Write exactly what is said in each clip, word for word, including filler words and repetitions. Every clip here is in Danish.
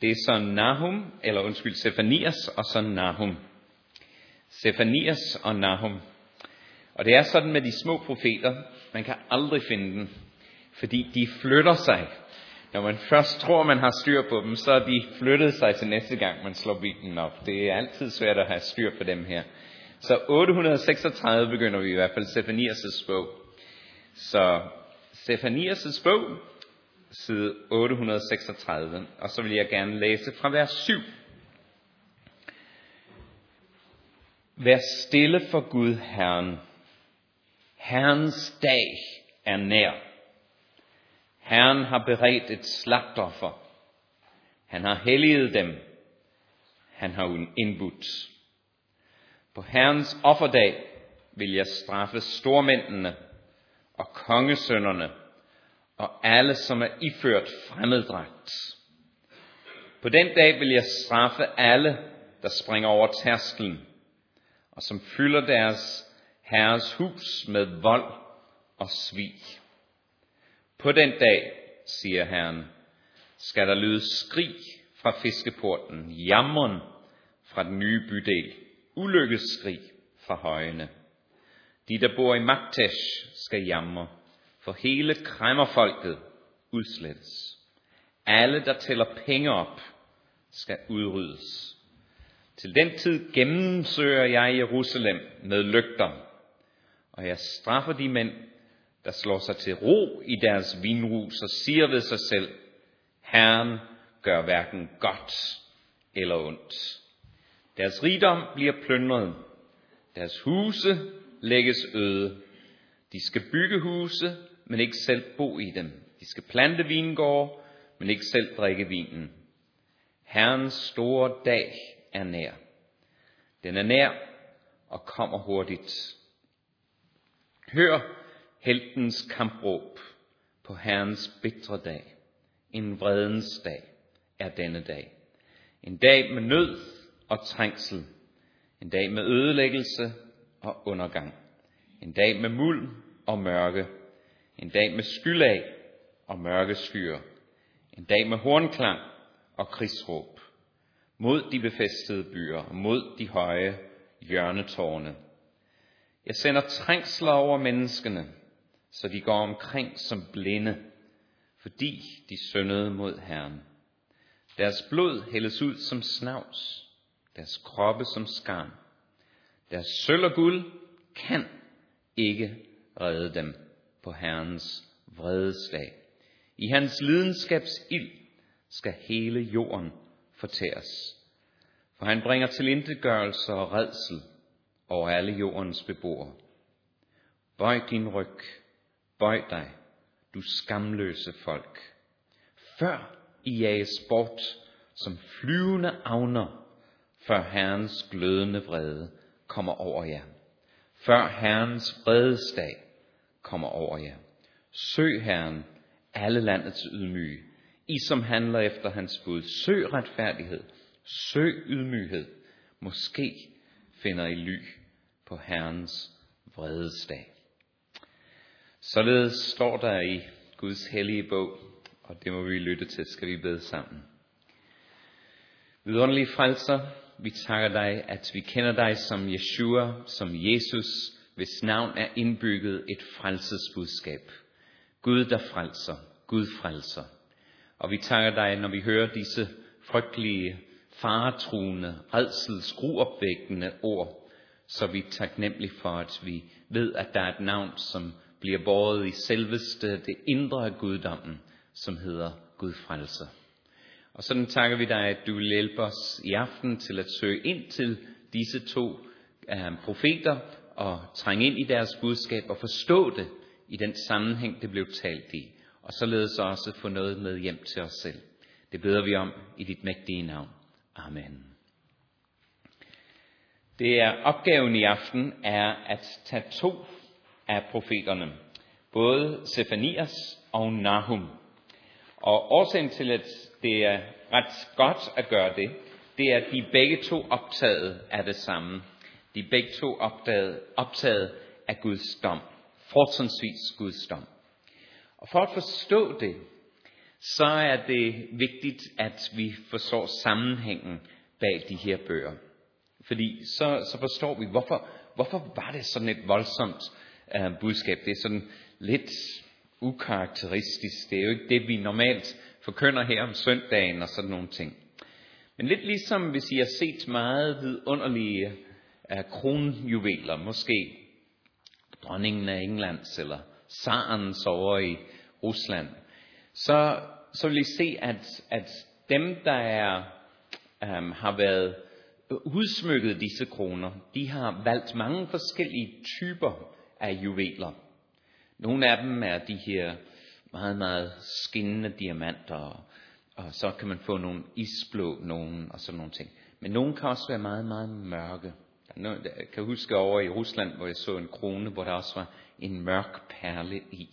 Det er så Nahum, eller undskyld, Sefanias og så Nahum. Sefanias og Nahum. Og det er sådan med de små profeter, man kan aldrig finde dem, fordi de flytter sig. Når man først tror, man har styr på dem, så er de flyttet sig til næste gang, man slår Bibelen op. Det er altid svært at have styr på dem her. Så otte hundrede seksogtredive begynder vi i hvert fald Sefanias' bog. Så Sefanias' bog, side otte hundrede seksogtredive, og så vil jeg gerne læse fra vers syv. Vær stille for Gud Herren. Herrens dag er nær. Herren har beredt et slagtoffer. Han har helliget dem. Han har indbudt. På Herrens offerdag vil jeg straffe stormændene og kongesønnerne og alle, som er iført fremmeddragt. På den dag vil jeg straffe alle, der springer over tærsklen, og som fylder deres herres hus med vold og svig. På den dag, siger Herren, skal der lyde skrig fra fiskeporten, jammeren fra den nye bydel, ulykkeskrig fra højene. De, der bor i Maktesh, skal jamre, for hele kræmmerfolket udslettes. Alle, der tæller penge op, skal udryddes. Til den tid gennemsøger jeg Jerusalem med lygter, og jeg straffer de mænd, der slår sig til ro i deres vinrus og siger ved sig selv, Herren gør hverken godt eller ondt. Deres rigdom bliver plyndret, deres huse lægges øde. De skal bygge huse, men ikke selv bo i dem. De skal plante vingårde, men ikke selv drikke vinen. Herrens store dag er nær. Den er nær og kommer hurtigt. Hør heltens kampråb på Herrens bitre dag. En vredens dag er denne dag. En dag med nød og trængsel. En dag med ødelæggelse og undergang. En dag med muld og mørke. En dag med skylag og mørke skyer. En dag med hornklang og krigsråb. Mod de befæstede byer og mod de høje hjørnetårne. Jeg sender trængsler over menneskene, så de går omkring som blinde, fordi de syndede mod Herren. Deres blod hældes ud som snavs, deres kroppe som skarn. Deres sølv og guld kan ikke redde dem på Herrens vredesdag. I hans lidenskabs ild skal hele jorden fortæres. For han bringer tilintetgørelse og rædsel over alle jordens beboere. Bøj din ryg, bøj dig, du skamløse folk. Før I jages bort som flyvende agner, før Herrens glødende vrede kommer over jer. Før Herrens vredesdag kommer over jer. Søg Herren, alle landets ydmyge, I som handler efter hans bud. Søg retfærdighed, søg ydmyghed. Måske finder I ly på Herrens vredesdag. Således står der i Guds hellige bog, og det må vi lytte til, skal vi bede sammen. Vidunderlige frelser, vi takker dig, at vi kender dig som Yeshua, som Jesus, hvis navn er indbygget et frelsesbudskab. Gud, der frelser, Gud frelser. Og vi takker dig, når vi hører disse frygtelige, faretruende, rædselsgruopvækkende ord, så vi er taknemmelige for, at vi ved, at der er et navn, som bliver båret i selveste, det indre af guddommen, som hedder Gud frelser. Og sådan takker vi dig, at du vil hjælpe os i aften til at søge ind til disse to øh, profeter og trænge ind i deres budskab og forstå det i den sammenhæng, det blev talt i. Og således også få noget med hjem til os selv. Det beder vi om i dit mægtige navn. Amen. Det er opgaven i aften er at tage to af profeterne, både Sefanias og Nahum. Og årsagen til, at det er ret godt at gøre det, det er, at de begge to optaget af det samme. De er begge to optaget, optaget af Guds dom. Fortrinsvis Guds dom. Og for at forstå det, så er det vigtigt, at vi forstår sammenhængen bag de her bøger. Fordi så, så forstår vi, hvorfor, hvorfor var det sådan et voldsomt uh, budskab. Det er sådan lidt ukarakteristisk. Det er jo ikke det, vi normalt forkynder her om søndagen og sådan nogle ting. Men lidt ligesom hvis I har set meget vidunderlige uh, kronjuveler, måske dronningen af Englands eller tsarens over i Rusland, så, så vil I se, at, at dem, der er, um, har været udsmykket disse kroner, de har valgt mange forskellige typer af juveler. Nogle af dem er de her meget, meget skinnende diamanter, og, og så kan man få nogle isblå nogen og sådan nogle ting. Men nogle kan også være meget, meget mørke. Jeg kan huske over i Rusland, hvor jeg så en krone, hvor der også var en mørk perle i.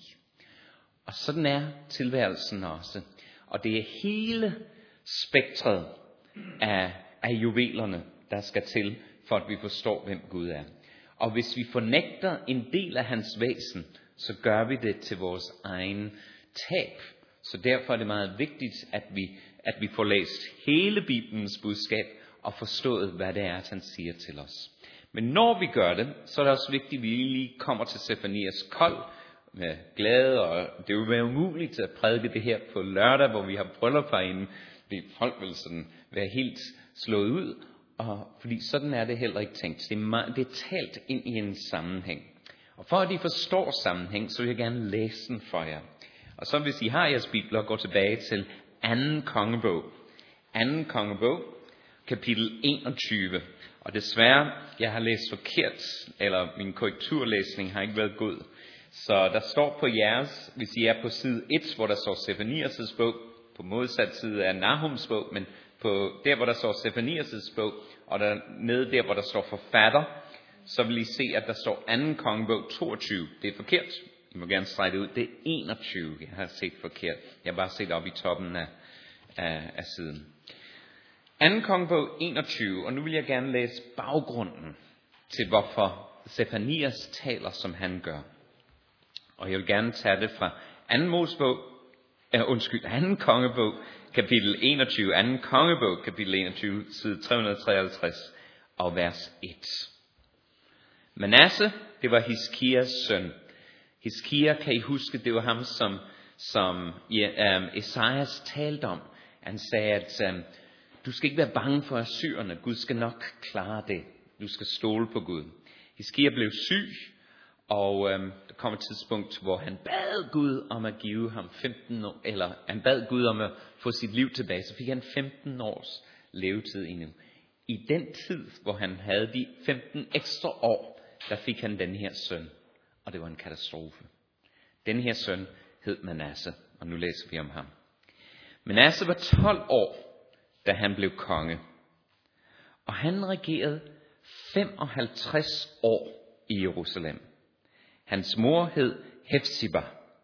Og sådan er tilværelsen også. Og det er hele spektret af, af juvelerne, der skal til, for at vi forstår, hvem Gud er. Og hvis vi fornægter en del af hans væsen, så gør vi det til vores egen tab. Så derfor er det meget vigtigt, at vi, at vi får læst hele Bibelens budskab og forstået, hvad det er, at han siger til os. Men når vi gør det, så er det også vigtigt, at vi lige kommer til Sefanias kold med glæde, og det vil være umuligt at prædike det her på lørdag, hvor vi har bryllup herinde, fordi folk vil sådan være helt slået ud, og fordi sådan er det heller ikke tænkt. Det er, meget, det er talt ind i en sammenhæng. Og for at I forstår sammenhæng, så vil jeg gerne læse den for jer. Og så hvis I har jeres bibler, gå tilbage til anden kongebog. anden kongebog, kapitel enogtyve. Og desværre, jeg har læst forkert, eller min korrekturlæsning har ikke været god. Så der står på jeres, hvis I er på side et, hvor der står Sefanias' bog, på modsat side af Nahums bog, men på der, hvor der står Sefanias' bog, og der nede der, hvor der står forfatter, så vil I se, at der står anden kongebog toogtyve. Det er forkert. I må gerne strege det ud. Det er enogtyve. Jeg har set forkert. Jeg har bare set op i toppen af, af, af siden. anden kongebog enogtyve, og nu vil jeg gerne læse baggrunden til, hvorfor Sefanias taler, som han gør. Og jeg vil gerne tage det fra anden Mosebog, uh, undskyld, anden kongebog, kapitel enogtyve, anden kongebog, kapitel enogtyve, side tre hundrede treoghalvtreds, og vers et. Manasse, det var Hiskias søn. Hiskia, kan I huske, det var ham, som, som ja, um, Esajas talte om. Han sagde, at um, du skal ikke være bange for assyrerne. Gud skal nok klare det. Du skal stole på Gud. Hiskia blev syg, og um, der kom et tidspunkt, hvor han bad Gud om at give ham femten år, eller han bad Gud om at få sit liv tilbage. Så fik han femten års levetid endnu. I den tid, hvor han havde de femten ekstra år, der fik han den her søn. Og det var en katastrofe. Den her søn hed Manasse, og nu læser vi om ham. Manasse var tolv år, da han blev konge. Og han regerede femoghalvtreds år i Jerusalem. Hans mor hed Hefziba.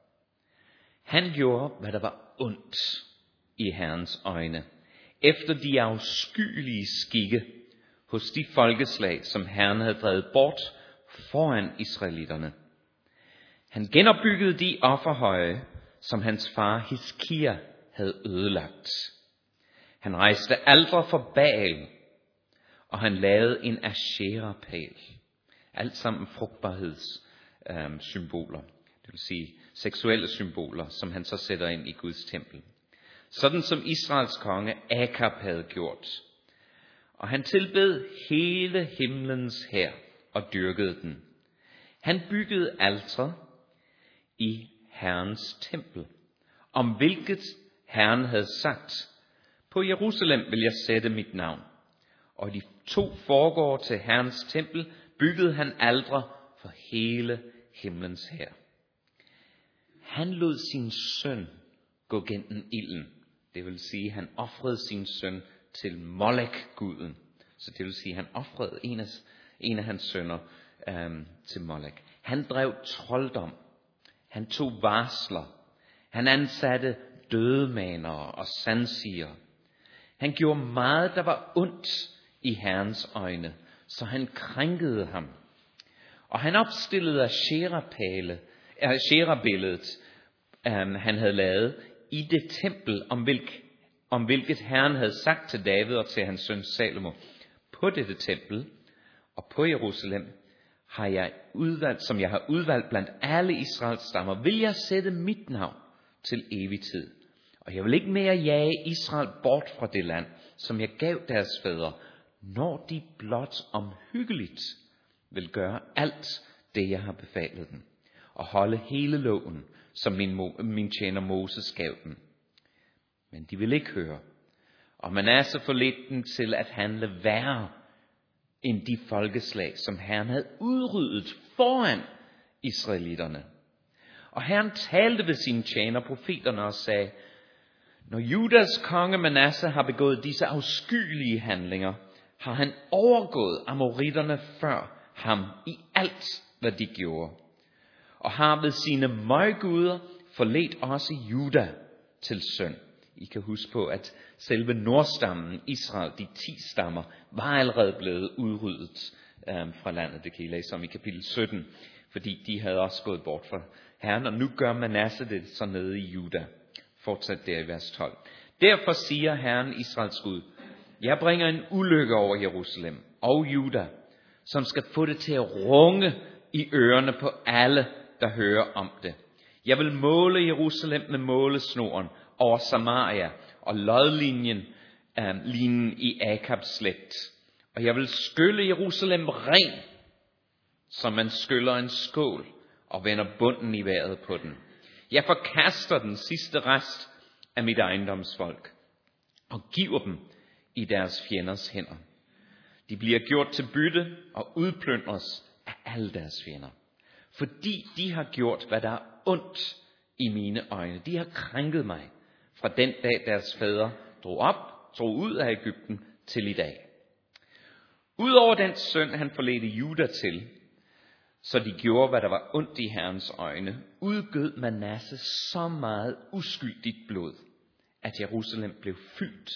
Han gjorde, hvad der var ondt i Herrens øjne, efter de afskyelige skikke hos de folkeslag, som Herren havde drevet bort foran israelitterne. Han genopbyggede de offerhøje, som hans far Hiskia havde ødelagt. Han rejste altre for Baal, og han lavede en Asherah-pæl. Alt sammen frugtbarhedssymboler, øh, det vil sige seksuelle symboler, som han så sætter ind i Guds tempel. Sådan som Israels konge Akab havde gjort. Og han tilbed hele himlens hær og dyrkede den. Han byggede altre i Herrens tempel, om hvilket Herren havde sagt, på Jerusalem vil jeg sætte mit navn. Og de to forgår til Herrens tempel byggede han altre for hele himlens hær. Han lod sin søn gå gennem ilden. Det vil sige, han ofrede sin søn til Molek-guden. Så det vil sige, han ofrede en af, en af hans sønner øhm, til Molek. Han drev trolddom. Han tog varsler. Han ansatte dødemanere og sandsiger. Han gjorde meget, der var ondt i Herrens øjne, så han krænkede ham. Og han opstillede Asherah-pæle, Asherah-billedet, um, han havde lavet, i det tempel, om, hvilk, om hvilket Herren havde sagt til David og til hans søn Salomo, på dette tempel og på Jerusalem, har jeg udvalgt, som jeg har udvalgt blandt alle Israels stammer, vil jeg sætte mit navn til evig tid. Og jeg vil ikke mere jage Israel bort fra det land, som jeg gav deres fædre, når de blot omhyggeligt vil gøre alt det, jeg har befalet dem, og holde hele loven, som min, min tjener Moses gav dem. Men de vil ikke høre, og Manasse forledte dem til at handle værre end de folkeslag, som Herren havde udryddet foran israelitterne. Og Herren talte ved sine tjener profeterne og sagde, når Judas konge Manasse har begået disse afskyelige handlinger, har han overgået amoritterne før ham i alt, hvad de gjorde, og har ved sine møgguder forledt også Juda til synd. I kan huske på, at selve nordstammen, Israel, de ti stammer, var allerede blevet udryddet øh, fra landet. Det kan I læse om i kapitel sytten, fordi de havde også gået bort fra Herren, og nu gør Manasse det så nede i Juda. Fortsat der i vers tolv. Derfor siger Herren Israels Gud, jeg bringer en ulykke over Jerusalem og Juda, som skal få det til at runge i ørerne på alle, der hører om det. Jeg vil måle Jerusalem med målesnoren over Samaria og lodlinjen øh, linjen i Akabs slægt. Og jeg vil skylle Jerusalem ren, som man skyller en skål og vender bunden i vejret på den. Jeg forkaster den sidste rest af mit ejendomsfolk og giver dem i deres fjenders hænder. De bliver gjort til bytte og udplyndres af alle deres fjender, fordi de har gjort, hvad der er ondt i mine øjne. De har krænket mig fra den dag deres fædre drog op, drog ud af Egypten til i dag. Udover den synd, han forledte Juda til, så de gjorde, hvad der var ondt i Herrens øjne, udgød Manasse så meget uskyldigt blod, at Jerusalem blev fyldt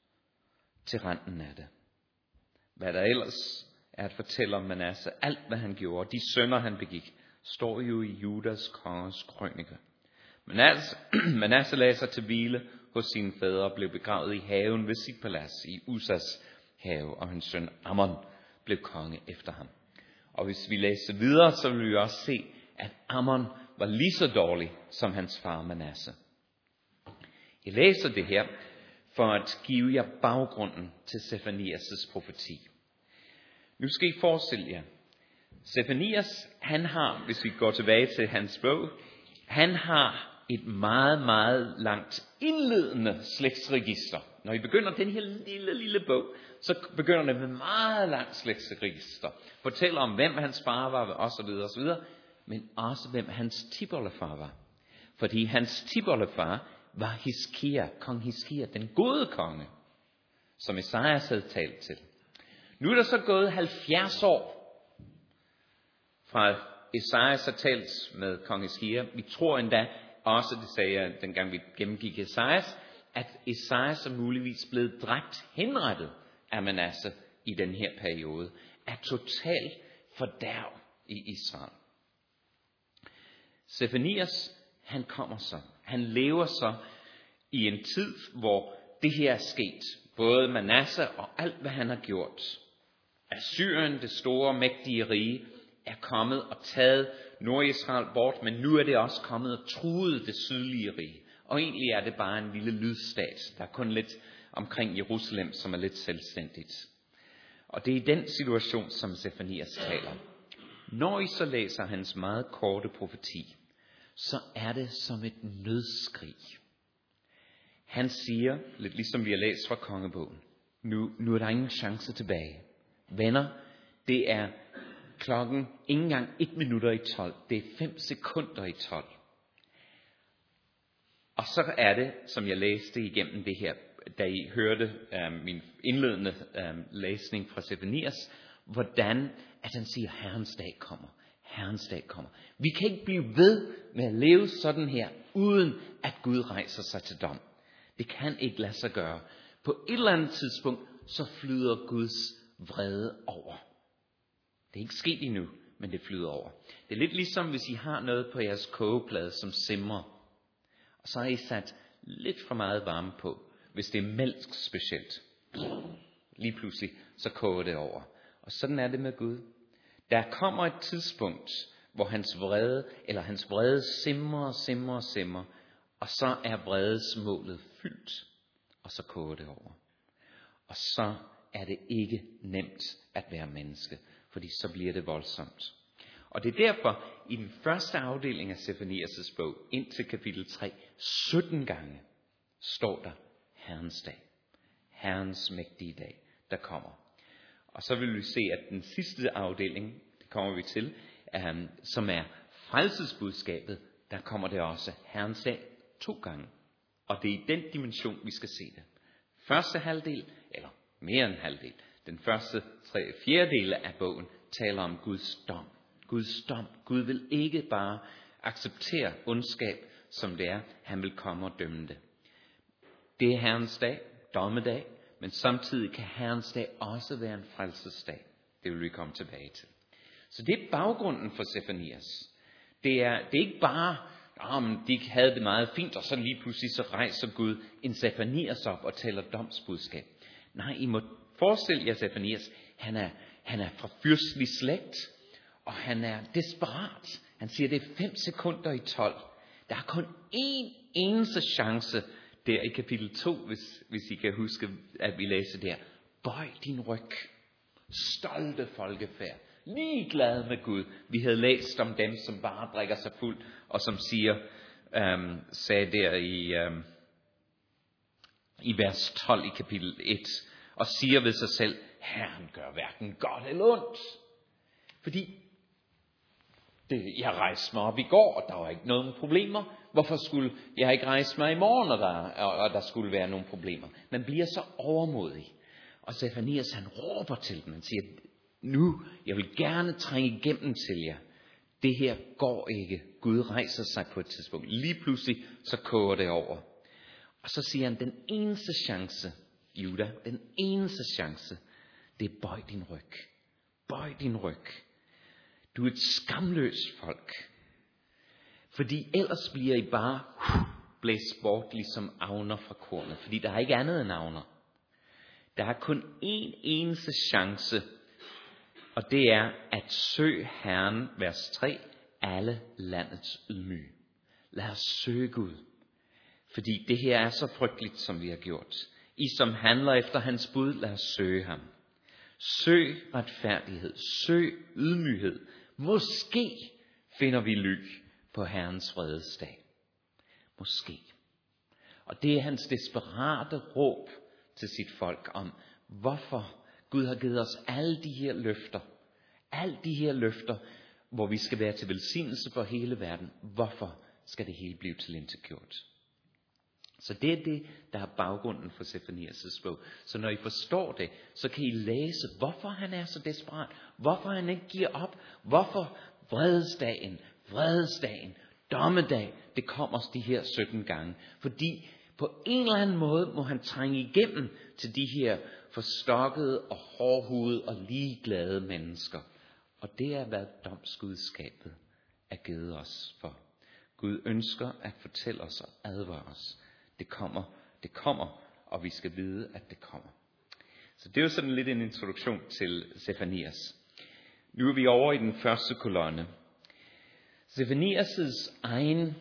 til randen af det. Hvad der ellers er at fortælle om Manasse, alt hvad han gjorde, de synder han begik, står jo i Judas konges krønike. Manasse, Manasse lagde sig til hvile hos sine fædre og blev begravet i haven ved sit palads i Usas have, og hans søn Ammon blev konge efter ham. Og hvis vi læser videre, så vil vi også se, at Ammon var lige så dårlig som hans far Manasse. Jeg læser det her for at give jer baggrunden til Sefanias' profeti. Nu skal I forestille jer, Sefanias, han har, hvis vi går tilbage til hans bog, han har et meget, meget langt indledende slægtsregister. Når I begynder den her lille, lille bog, så begynder det med meget langt slægtsregister. Fortæller om, hvem hans far var, og så videre, og så videre, men også hvem hans tipoldefar var. Fordi hans tipoldefar var Hiskia, kong Hiskia, den gode konge, som Esajas havde talt til. Nu er der så gået halvfjerds år fra Esajas har talt med kong Hiskia. Vi tror endda også, det sagde jeg, dengang vi gennemgik Esajas, at Esajas er muligvis blevet dræbt, henrettet af Manasse i den her periode, af total fordærv i Israel. Sefanias, han kommer så. Han lever så i en tid, hvor det her er sket. Både Manasse og alt, hvad han har gjort. Assyrien, det store, mægtige rige, er kommet og taget Nordisrael bort, men nu er det også kommet og truet det sydlige rige. Og egentlig er det bare en lille lydstat. Der er kun lidt omkring Jerusalem, som er lidt selvstændigt. Og det er i den situation, som Sefanias taler. Når I så læser hans meget korte profeti, så er det som et nødskrig. Han siger, lidt ligesom vi har læst fra kongebogen, nu, nu er der ingen chance tilbage. Venner, det er klokken ikke engang et minutter i tolv. Det er fem sekunder i tolv. Og så er det, som jeg læste igennem det her, da I hørte øh, min indledende øh, læsning fra Sefanias, hvordan at han siger, Herrens dag kommer. Herrens dag kommer. Vi kan ikke blive ved med at leve sådan her, uden at Gud rejser sig til dom. Det kan ikke lade sig gøre. På et eller andet tidspunkt, så flyder Guds vrede over. Det er ikke sket endnu, men det flyder over. Det er lidt ligesom, hvis I har noget på jeres kogeplade, som simrer. Og så har I sat lidt for meget varme på. Hvis det er mælk specielt, lige pludselig, så koger det over. Og sådan er det med Gud. Der kommer et tidspunkt, hvor hans vrede, eller hans vrede simrer, simrer, simrer, og så er vredesmålet fyldt, og så koger det over. Og så er det ikke nemt at være menneske, fordi så bliver det voldsomt. Og det er derfor, i den første afdeling af Sefanias' bog, indtil kapitel tre, sytten gange, står der Herrens dag. Herrens mægtige dag, der kommer. Og så vil vi se, at den sidste afdeling, det kommer vi til, um, som er frelsesbudskabet, der kommer det også Herrens dag to gange. Og det er i den dimension, vi skal se det. Første halvdel, eller mere end halvdel, den første tre fjerdedel af bogen, taler om Guds dom. Guds dom. Gud vil ikke bare acceptere ondskab, som det er. Han vil komme og dømme det. Det er Herrens dag, dommedag, men samtidig kan Herrens dag også være en frelsesdag. Det vil vi komme tilbage til. Så det er baggrunden for Sefanias. Det er, det er ikke bare, om de havde det meget fint, og så lige pludselig så rejser Gud en Sefanias op og taler domsbudskab. Nej, I må forestille jer Sefanias. Han er, han er fra fyrstelig slægt, og han er desperat. Han siger, det er fem sekunder i tolv. Der er kun én eneste chance der i kapitel to, hvis, hvis I kan huske, at vi læser der. Bøj din ryg. Stolte folkefærd. Ligeglade med Gud. Vi havde læst om dem, som bare drikker sig fuld, og som siger, øhm, sagde der i, øhm, i vers tolv i kapitel et, og siger ved sig selv, Herren gør hverken godt eller ondt. Fordi det, jeg rejste mig op i går, og der var ikke nogen problemer. Hvorfor skulle jeg ikke rejse mig i morgen, og der, og der skulle være nogle problemer? Man bliver så overmodig. Og Sefanias, han råber til dem. Han siger, nu, jeg vil gerne trænge igennem til jer. Det her går ikke. Gud rejser sig på et tidspunkt. Lige pludselig, så koger det over. Og så siger han, den eneste chance, Juda, den eneste chance, det er bøj din ryg. Bøj din ryg. Du er et skamløst folk. Fordi ellers bliver I bare uh, blæst bort ligesom avner fra kornet. Fordi der er ikke andet end avner. Der er kun én eneste chance. Og det er at søge Herren, vers tre, alle landets ydmyge. Lad os søge Gud. Fordi det her er så frygteligt, som vi har gjort. I som handler efter hans bud, lad os søge ham. Søg retfærdighed. Søg ydmyghed. Måske finder vi ly på Herrens fredesdag. Måske. Og det er hans desperate råb til sit folk om, hvorfor Gud har givet os alle de her løfter. Alle de her løfter, hvor vi skal være til velsignelse for hele verden. Hvorfor skal det hele blive tilintetgjort? Så det er det, der er baggrunden for Sefanias' bog. Så når I forstår det, så kan I læse, hvorfor han er så desperat. Hvorfor han ikke giver op. Hvorfor vredesdagen, vredesdagen, dommedag, det kommer de her sytten gange. Fordi på en eller anden måde må han trænge igennem til de her forstokkede og hårdhudede og ligeglade mennesker. Og det er, hvad domsgudskabet er givet os for. Gud ønsker at fortælle os og advare os. Det kommer, det kommer, og vi skal vide, at det kommer. Så det er jo sådan lidt en introduktion til Sefanias. Nu er vi over i den første kolonne. Sefanias' egen,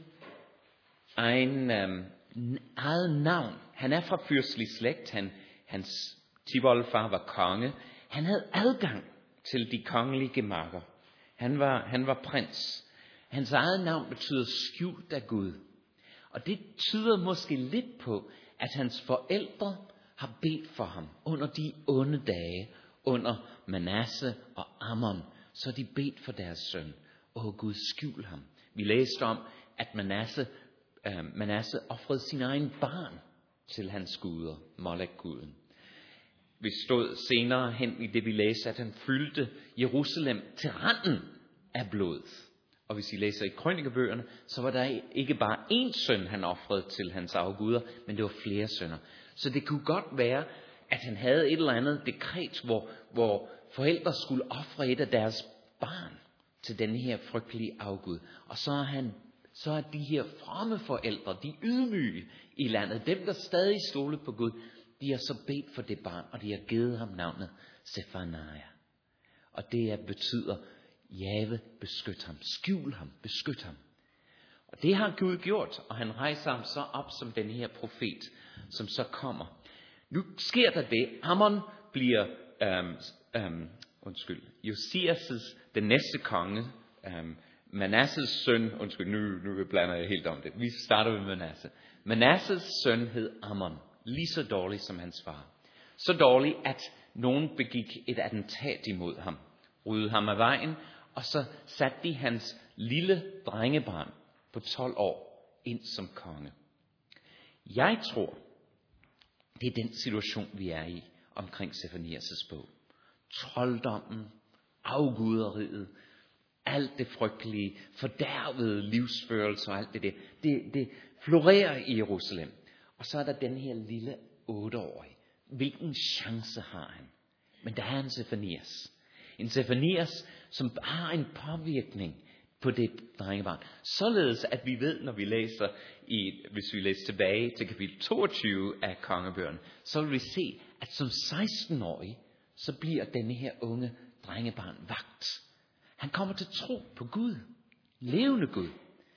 egen øhm, eget navn. Han er fra fyrstelig slægt. Han, hans tipoldefar var konge. Han havde adgang til de kongelige gemakker. Han var, han var prins. Hans eget navn betyder skjult af Gud. Og det tyder måske lidt på, at hans forældre har bedt for ham under de onde dage, under Manasse og Ammon. Så de bedt for deres søn. Åh Gud, skjul ham. Vi læste om, at Manasse, øh, Manasse offrede sin egen barn til hans guder, Molek-guden. Vi stod senere hen i det, vi læste, at han fyldte Jerusalem til randen af blod. Og hvis I læser i krønikebøgerne, så var der ikke bare én søn, han offrede til hans afguder, men det var flere sønner. Så det kunne godt være, at han havde et eller andet dekret, hvor, hvor forældre skulle ofre et af deres barn til denne her frygtelige afgud. Og så har han så er de her fromme forældre, de ydmyge i landet, dem der stadig stolede på Gud, de har så bedt for det barn, og de har givet ham navnet Sefania. Og det er, betyder, Jave, beskyt ham, skjul ham, beskyt ham. Og det har Gud gjort, og han rejser ham så op som den her profet, som så kommer. Nu sker der det, Amon bliver, øhm, øhm, undskyld, Josias' den næste konge, øhm, Manasses søn, undskyld, nu, nu blander jeg helt om det, vi starter med Manasse. Manasses søn hed Amon, lige så dårlig som hans far. Så dårlig, at nogen begik et attentat imod ham, ryddede ham af vejen, og så satte de hans lille drengebarn på tolv år ind som konge. Jeg tror, det er den situation, vi er i omkring Sefanias' bog. Trolddommen, afguderiet, alt det frygtelige, fordærvede livsførelse og alt det der, det, det florerer i Jerusalem. Og så er der den her lille otteårige. Hvilken chance har han? Men der er en Sefanias. En Sefanias, som har en påvirkning på det drengebarn. Således at vi ved, når vi læser, i, hvis vi læser tilbage til kapitel toogtyve af kongebøgerne, så vil vi se, at som seksten-årig, så bliver denne her unge drengebarn vagt. Han kommer til tro på Gud. Levende Gud.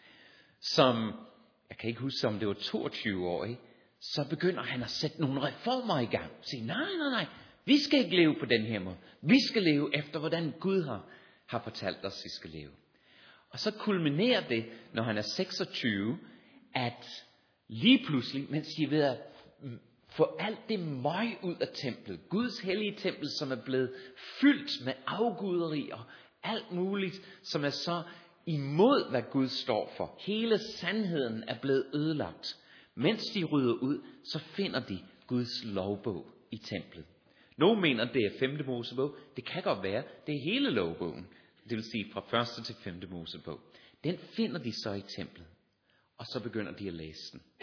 Som, jeg kan ikke huske, om det var toogtyve-årig, så begynder han at sætte nogle reformer i gang. Sige, nej, nej, nej, vi skal ikke leve på den her måde. Vi skal leve efter, hvordan Gud har, har fortalt os, vi skal leve. Og så kulminerer det, når han er seksogtyve, at lige pludselig, mens de er ved at få alt det møg ud af templet, Guds hellige tempel, som er blevet fyldt med afguderi og alt muligt, som er så imod, hvad Gud står for. Hele sandheden er blevet ødelagt. Mens de rydder ud, så finder de Guds lovbog i templet. Nogle mener, det er femte Mosebog. Det kan godt være, det er hele lovbogen. Det vil sige fra første til femte Mosebog. Den finder de så i templet. Og så begynder de at læse den.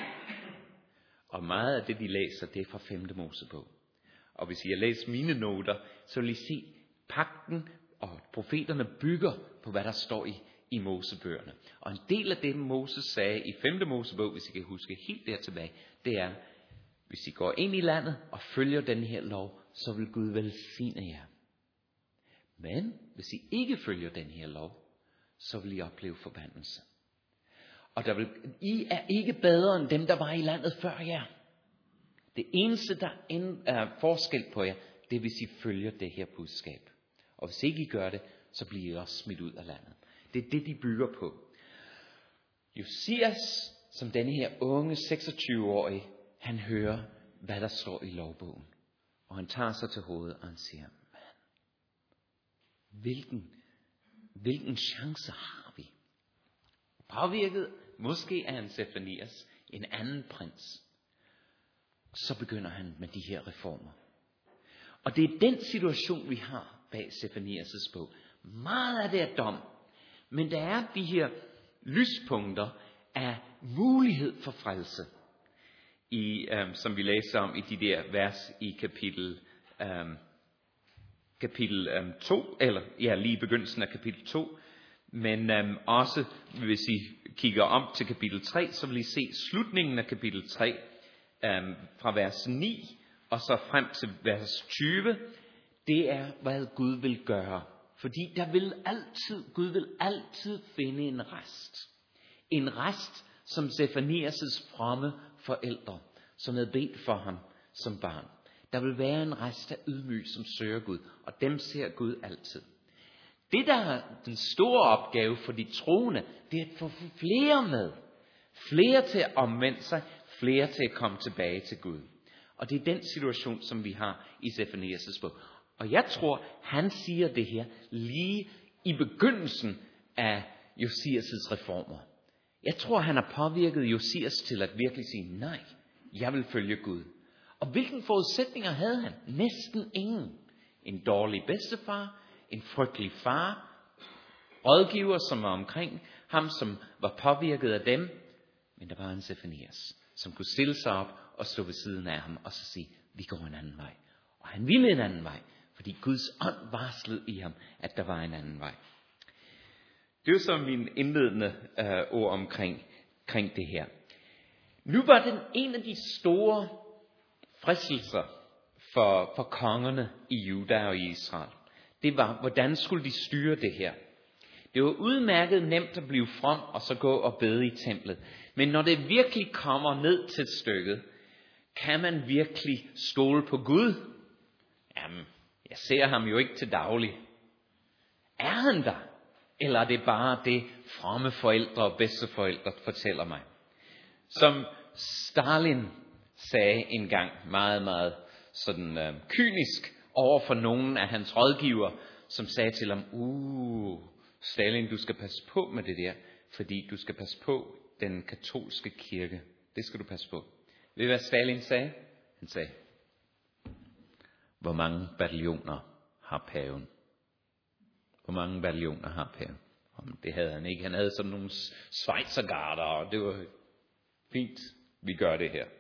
Og meget af det, de læser, det er fra femte Mosebog. Og hvis I har læst mine noter, så vil I se, pagten og profeterne bygger på, hvad der står i, i Mosebøgerne. Og en del af det, Moses sagde i femte Mosebog, hvis I kan huske helt der tilbage, det er, hvis I går ind i landet og følger den her lov, så vil Gud velsigne jer. Men hvis I ikke følger den her lov, så vil I opleve forbandelse. Og der vil, I er ikke bedre end dem, der var i landet før jer. Det eneste, der er forskel på jer, det er, hvis I følger det her budskab. Og hvis ikke I gør det, så bliver I også smidt ud af landet. Det er det, de bygger på. Josias, som denne her unge seksogtyve-årige, han hører, hvad der står i lovbogen. Og han tager sig til hovedet, og han siger, man, hvilken, hvilken chance har vi? Påvirket måske af en Sefanias, en anden prins. Så begynder han med de her reformer. Og det er den situation, vi har bag Sefanias' bog. Meget af det er dom. Men der er de her lyspunkter af mulighed for frelse. I, øhm, som vi læser om i de der vers i kapitel øhm, kapitel øhm, to, eller ja, lige i begyndelsen af kapitel to. Men øhm, også, hvis I kigger om til kapitel tre, så vil I se slutningen af kapitel tre, øhm, fra vers ni, og så frem til vers tyve, det er, hvad Gud vil gøre. Fordi der vil altid, Gud vil altid finde en rest. En rest, som Sefanias' fromme forældre, som havde bedt for ham som barn. Der vil være en rest af ydmyg, som søger Gud, og dem ser Gud altid. Det, der er den store opgave for de troende, det er at få flere med. Flere til at omvende sig, flere til at komme tilbage til Gud. Og det er den situation, som vi har i Sefanias' bog. Og jeg tror, han siger det her lige i begyndelsen af Josias' reformer. Jeg tror, han har påvirket Josias til at virkelig sige, nej, jeg vil følge Gud. Og hvilke forudsætninger havde han? Næsten ingen. En dårlig bedstefar, en frygtelig far, rådgiver, som var omkring ham, som var påvirket af dem. Men der var en Sefanias, som kunne stille sig op og stå ved siden af ham og så sige, vi går en anden vej. Og han ville en anden vej, fordi Guds ånd varslede i ham, at der var en anden vej. Det er jo så min indledende øh, ord omkring, omkring det her. Nu var den en af de store fristelser for, for kongerne i Juda og i Israel. Det var, hvordan skulle de styre det her? Det var udmærket nemt at blive from og så gå og bede i templet. Men når det virkelig kommer ned til stykket, kan man virkelig stole på Gud? Jamen, jeg ser ham jo ikke til daglig. Er han der? Eller er det bare det, fromme forældre og bedsteforældre fortæller mig? Som Stalin sagde engang meget, meget sådan øh, kynisk over for nogen af hans rådgiver, som sagde til ham, uh, Stalin, du skal passe på med det der, fordi du skal passe på den katolske kirke. Det skal du passe på. Ved I, hvad Stalin sagde? Han sagde, hvor mange bataljoner har paven? Hvor mange bataljoner har paven? Det havde han ikke. Han havde sådan nogle schweizergarder, og det var fint, vi gør det her.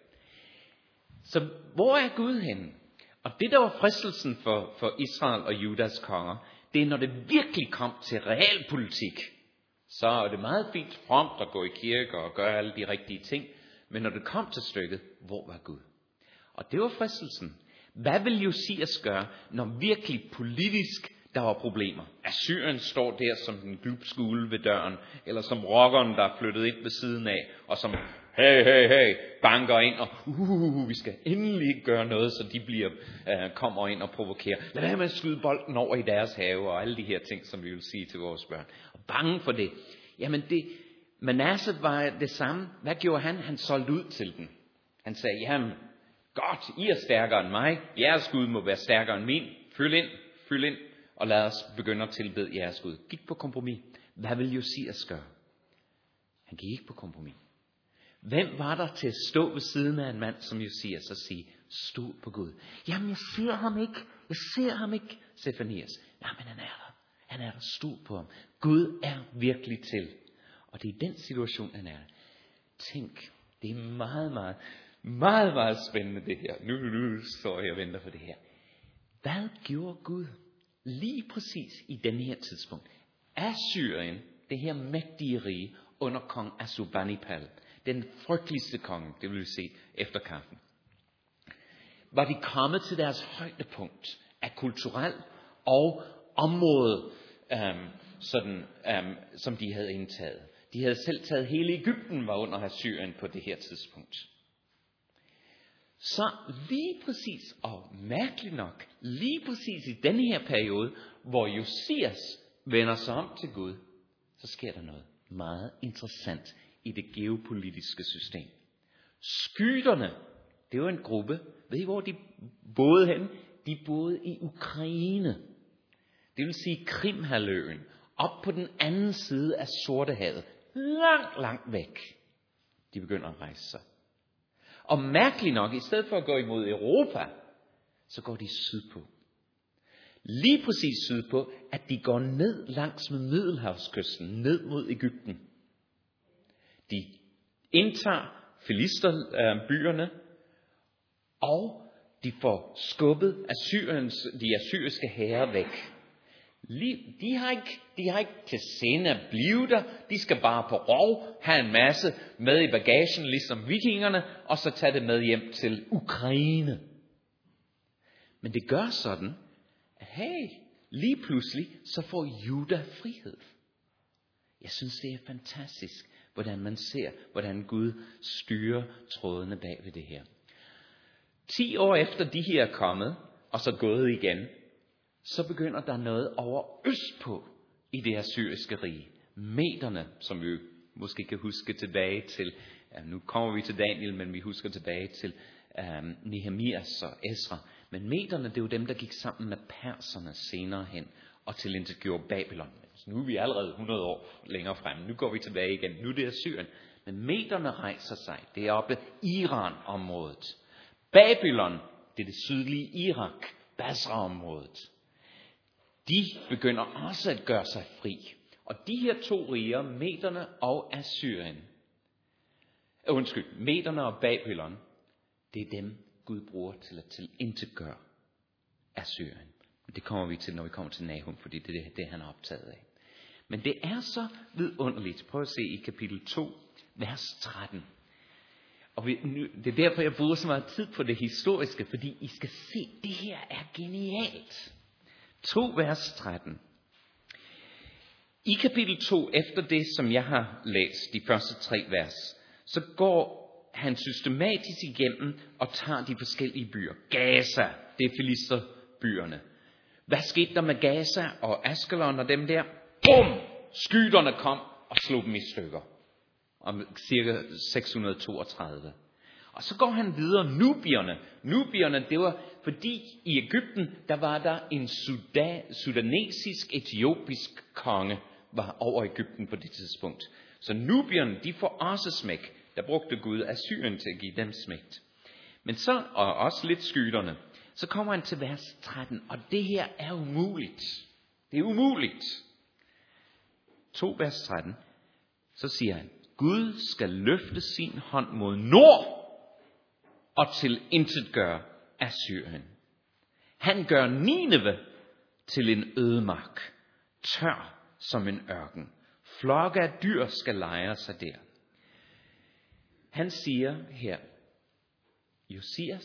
Så hvor er Gud henne? Og det, der var fristelsen for, for Israel og Judas konger, det er, når det virkelig kom til realpolitik, så er det meget fint fromt at gå i kirke og gøre alle de rigtige ting. Men når det kom til stykket, hvor var Gud? Og det var fristelsen. Hvad vil Josias gøre, når virkelig politisk der var problemer? Assyrien står der som den glupske ulv ved døren, eller som rockeren, der er flyttet ind ved siden af, og som hey, hey, hey, banker ind, og uh, vi skal endelig gøre noget, så de bliver, uh, kommer ind og provokerer. Lad være med at skyde bolden over i deres have, og alle de her ting, som vi vil sige til vores børn. Og bange for det. Jamen det, Manasse var det samme. Hvad gjorde han? Han solgte ud til den. Han sagde, jamen, godt, I er stærkere end mig. Jeres Gud må være stærkere end min. Fyld ind, fyld ind, og lad os begynde at tilbede jeres Gud. Gik på kompromis. Hvad vil Josias gøre? Han gik ikke på kompromis. Hvem var der til at stå ved siden af en mand som Josias og sige, stol på Gud? Jamen, jeg ser ham ikke. Jeg ser ham ikke, Sefanias. Nej, men han er der. Han er der. Stol på ham. Gud er virkelig til. Og det er i den situation, han er. Tænk, det er meget, meget, meget, meget spændende det her. Nu, nu, nu står jeg og venter på det her. Hvad gjorde Gud lige præcis i den her tidspunkt? Assyrien, det her mægtige rige under kong Assurbanipal, den frygteligste konge, det vil vi se efter kaffen, var de kommet til deres højdepunkt af kulturel og område, øhm, sådan, øhm, som de havde indtaget. De havde selv taget hele Egypten, var under Assyrien på det her tidspunkt. Så lige præcis, og mærkeligt nok, lige præcis i denne her periode, hvor Josias vender sig om til Gud, så sker der noget meget interessant i det geopolitiske system. Skyterne, det var en gruppe, ved I hvor de boede hen? De boede i Ukraine. Det vil sige Krimhalvøen, op på den anden side af Sortehavet, langt, langt væk. De begynder at rejse sig. Og mærkeligt nok, i stedet for at gå imod Europa, så går de sydpå. Lige præcis sydpå, at de går ned langs med Middelhavskysten, ned mod Egypten. De indtager filisterbyerne, og de får skubbet Assyriens, de assyriske hære væk. De har, ikke, de har ikke til sinde at blive der. De skal bare på rov, have en masse med i bagagen, ligesom vikingerne, og så tage det med hjem til Ukraine. Men det gør sådan, at hey, lige pludselig, så får Juda frihed. Jeg synes, det er fantastisk, hvordan man ser, hvordan Gud styrer trådene bag ved det her. Ti år efter de her er kommet, og så gået igen, så begynder der noget over østpå i det assyriske rige. Mederne, som vi måske kan huske tilbage til, ja, nu kommer vi til Daniel, men vi husker tilbage til um, Nehemias og Esra. Men mederne, det er jo dem, der gik sammen med perserne senere hen og tilintetgjorde Babylon. Så nu er vi allerede hundrede år længere frem. Nu går vi tilbage igen. Nu er det Assyrien. Men mederne rejser sig. Det er oppe Iran-området. Babylon, det er det sydlige Irak, Basra-området. De begynder også at gøre sig fri. Og de her to riger, mederne og Assyrien, uh, undskyld, mederne og Babylon, det er dem, Gud bruger til at tilintetgøre Assyrien. Det kommer vi til, når vi kommer til Nahum, fordi det er det, han er optaget af. Men det er så vidunderligt. Prøv at se i kapitel to, vers tretten. Og vi, nu, det er derfor, jeg bruger så meget tid på det historiske, fordi I skal se, det her er genialt. to vers tretten. I kapitel to, efter det, som jeg har læst, de første tre vers, så går han systematisk igennem og tager de forskellige byer. Gaza, det er filisterbyerne. Hvad skete der med Gaza og Askelon og dem der? Bum! Skyderne kom og slog dem i stykker. Om cirka seks hundrede toogtredive. Og så går han videre. Nubierne. Nubierne, det var fordi i Egypten, der var der en sudan, sudanesisk, etiopisk konge, var over Egypten på det tidspunkt. Så nubierne, de får også smæk. Der brugte Gud Assyrien til at give dem smægt. Men så, og også lidt skyderne, så kommer han til vers tretten, og det her er umuligt. Det er umuligt. to vers tretten, så siger han, Gud skal løfte sin hånd mod nord og til intet gøre Assyrien. Han gør Nineve til en ødemark, tør som en ørken. Flokke af dyr skal lejre sig der. Han siger her, Josias,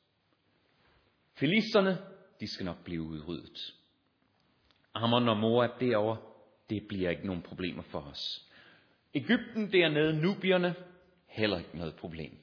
filisterne, de skal nok blive udryddet. Ammon og Moab derovre, det bliver ikke nogen problemer for os. Egypten dernede, nubierne, heller ikke noget problem.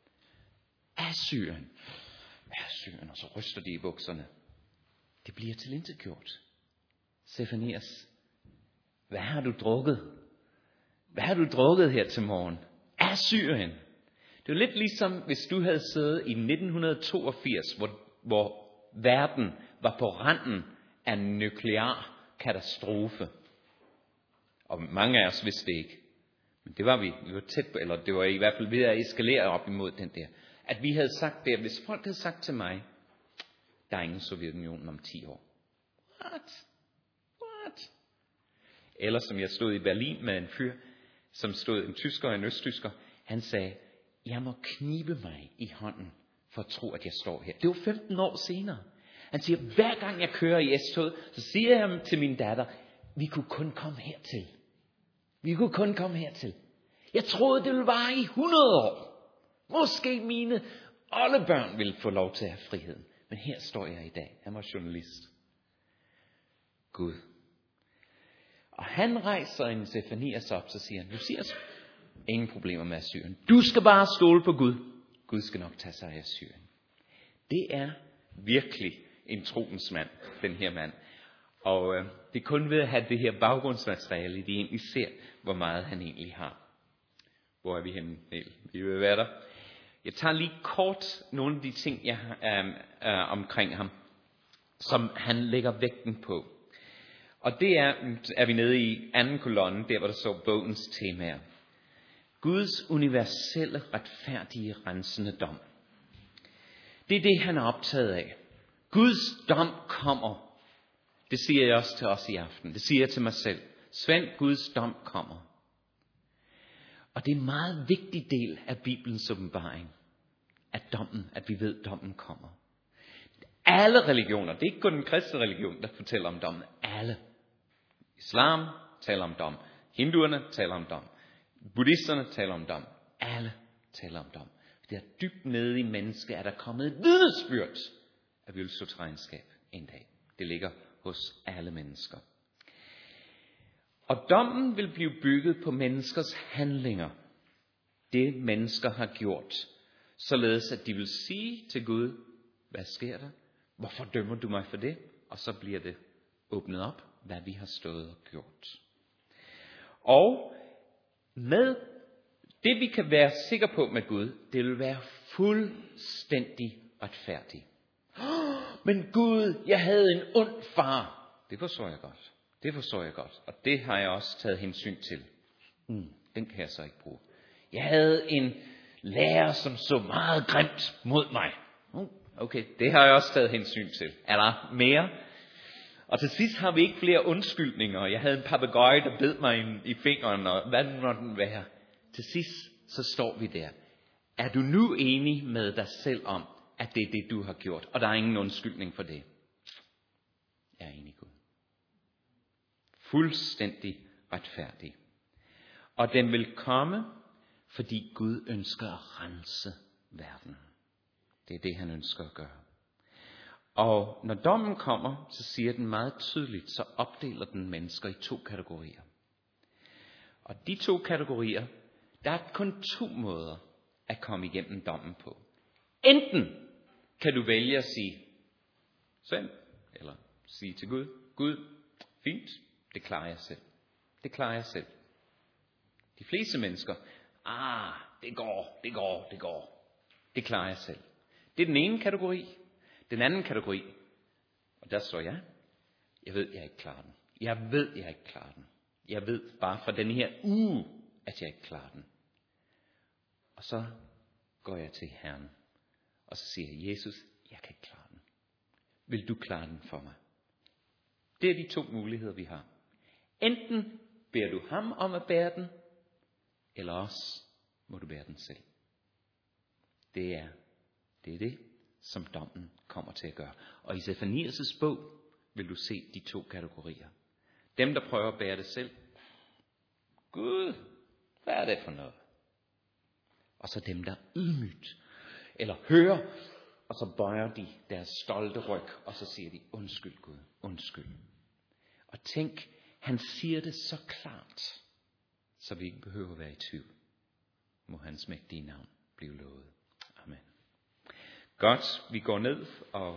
Assyrien, Assyrien, og så ryster de i bukserne. Det bliver tilintetgjort. Sefanias, hvad har du drukket? Hvad har du drukket her til morgen? Assyrien. Det er lidt ligesom, hvis du havde siddet i nitten toogfirs, hvor, hvor verden var på randen af en nuklear katastrofe. Og mange af os vidste det ikke. Men det var vi. Vi var tæt på, eller det var i hvert fald ved at eskalere op imod den der. At vi havde sagt det, hvis folk havde sagt til mig, der er ingen Sovjetunionen om ti år. What? What? Eller som jeg stod i Berlin med en fyr, som stod en tysker og en østtysker. Han sagde, jeg må knibe mig i hånden for at tro, at jeg står her. Det var femten år senere. Han siger, hver gang jeg kører i S-toget, så siger jeg til min datter, vi kunne kun komme hertil. Vi kunne kun komme hertil. Jeg troede, det ville vare i hundrede år. Måske mine oldebørn ville få lov til at have friheden. Men her står jeg i dag. Han var journalist. Gud. Og han rejser en Sefanias op, så siger han, Josias, ingen problemer med Assyrien. Du skal bare stole på Gud. Gud skal nok tage sig af Assyrien. Det er virkelig en troens mand, den her mand. Og øh, det er kun ved at have det her baggrundsmateriale, de egentlig ser, hvor meget han egentlig har. Hvor er vi henne? Vi vil være der. Jeg tager lige kort nogle af de ting, jeg har øh, øh, omkring ham, som han lægger vægten på. Og det er, er vi nede i anden kolonne, der hvor der står bogens temaer. Guds universelle, retfærdige, rensende dom. Det er det, han er optaget af. Guds dom kommer. Det siger jeg også til os i aften. Det siger jeg til mig selv. Svend, Guds dom kommer. Og det er en meget vigtig del af Bibelens åbenbaring. At dommen, at vi ved, at dommen kommer. Alle religioner, det er ikke kun den kristne religion, der fortæller om dommen. Alle. Islam taler om dom. Hinduerne taler om dom. Buddhisterne taler om dom. Alle taler om dom. Det er dybt nede i mennesket, at der er kommet et vidnesbyrd, at vi vil stå til regnskab en dag. Det ligger hos alle mennesker. Og dommen vil blive bygget på menneskers handlinger. Det mennesker har gjort. Således at de vil sige til Gud, hvad sker der? Hvorfor dømmer du mig for det? Og så bliver det åbnet op, hvad vi har stået og gjort. Og med det vi kan være sikre på med Gud, det vil være fuldstændig retfærdigt. Men Gud, jeg havde en ond far. Det forstår jeg godt. Det forstår jeg godt. Og det har jeg også taget hensyn til. Mm, den kan jeg så ikke bruge. Jeg havde en lærer, som så meget grimt mod mig. Okay, det har jeg også taget hensyn til. Er der mere? Og til sidst har vi ikke flere undskyldninger. Jeg havde en papegøje, der bed mig i fingeren, og hvad må den være? Til sidst, så står vi der. Er du nu enig med dig selv om, at det er det, du har gjort, og der er ingen undskyldning for det? Jeg er enig, Gud. Fuldstændig retfærdig. Og den vil komme, fordi Gud ønsker at rense verden. Det er det, han ønsker at gøre. Og når dommen kommer, så siger den meget tydeligt, så opdeler den mennesker i to kategorier. Og de to kategorier, der er kun to måder at komme igennem dommen på. Enten kan du vælge at sige, synd, eller sige til Gud, Gud, fint, det klarer jeg selv. Det klarer jeg selv. De fleste mennesker, ah, det går, det går, det går. Det klarer jeg selv. Det er den ene kategori. Den anden kategori, og der står jeg, jeg ved, jeg ikke klarer den. Jeg ved, jeg ikke klarer den. Jeg ved bare fra den her uge, at jeg ikke klarer den. Og så går jeg til Herren, og så siger jeg, Jesus, jeg kan ikke klare den. Vil du klare den for mig? Det er de to muligheder, vi har. Enten beder du ham om at bære den, eller også må du bære den selv. Det er det, er det som dommen kommer til at gøre. Og i Sefanias' bog vil du se de to kategorier. Dem, der prøver at bære det selv. Gud, hvad er det for noget? Og så dem, der ydmygt, eller hører, og så bøjer de deres stolte ryg, og så siger de, undskyld Gud, undskyld. Og tænk, han siger det så klart, så vi ikke behøver at være i tvivl. Må hans mægtige navn blive lovet. Amen. Godt, vi går ned og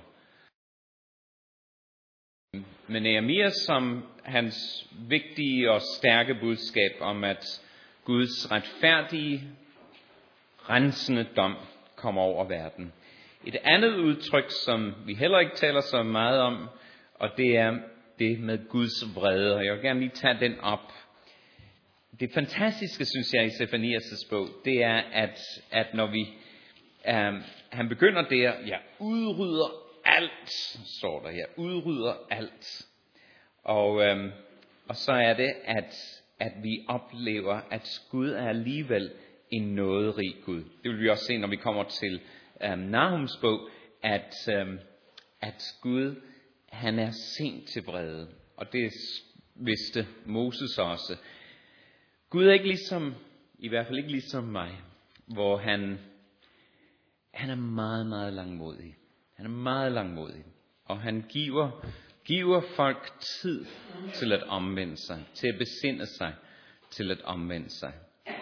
med Nehemia som hans vigtige og stærke budskab om, at Guds retfærdige, rensende dom kommer over verden. Et andet udtryk, som vi heller ikke taler så meget om, og det er det med Guds vrede. Og jeg vil gerne lige tage den op. Det fantastiske, synes jeg, i Sefanias' bog, det er, at, at når vi, øh, han begynder der, jeg udrydder alt, står der her, udrydder alt. Og, øh, og så er det, at, at vi oplever, at Gud er alligevel en nåderig Gud. Det vil vi også se, når vi kommer til øh, Nahums bog, at, øh, at Gud, han er sent til vrede. Og det vidste Moses også. Gud er ikke ligesom, i hvert fald ikke ligesom mig, hvor han, han er meget, meget langmodig. Han er meget langmodig. Og han giver, giver folk tid til at omvende sig, til at besinde sig, til at omvende sig.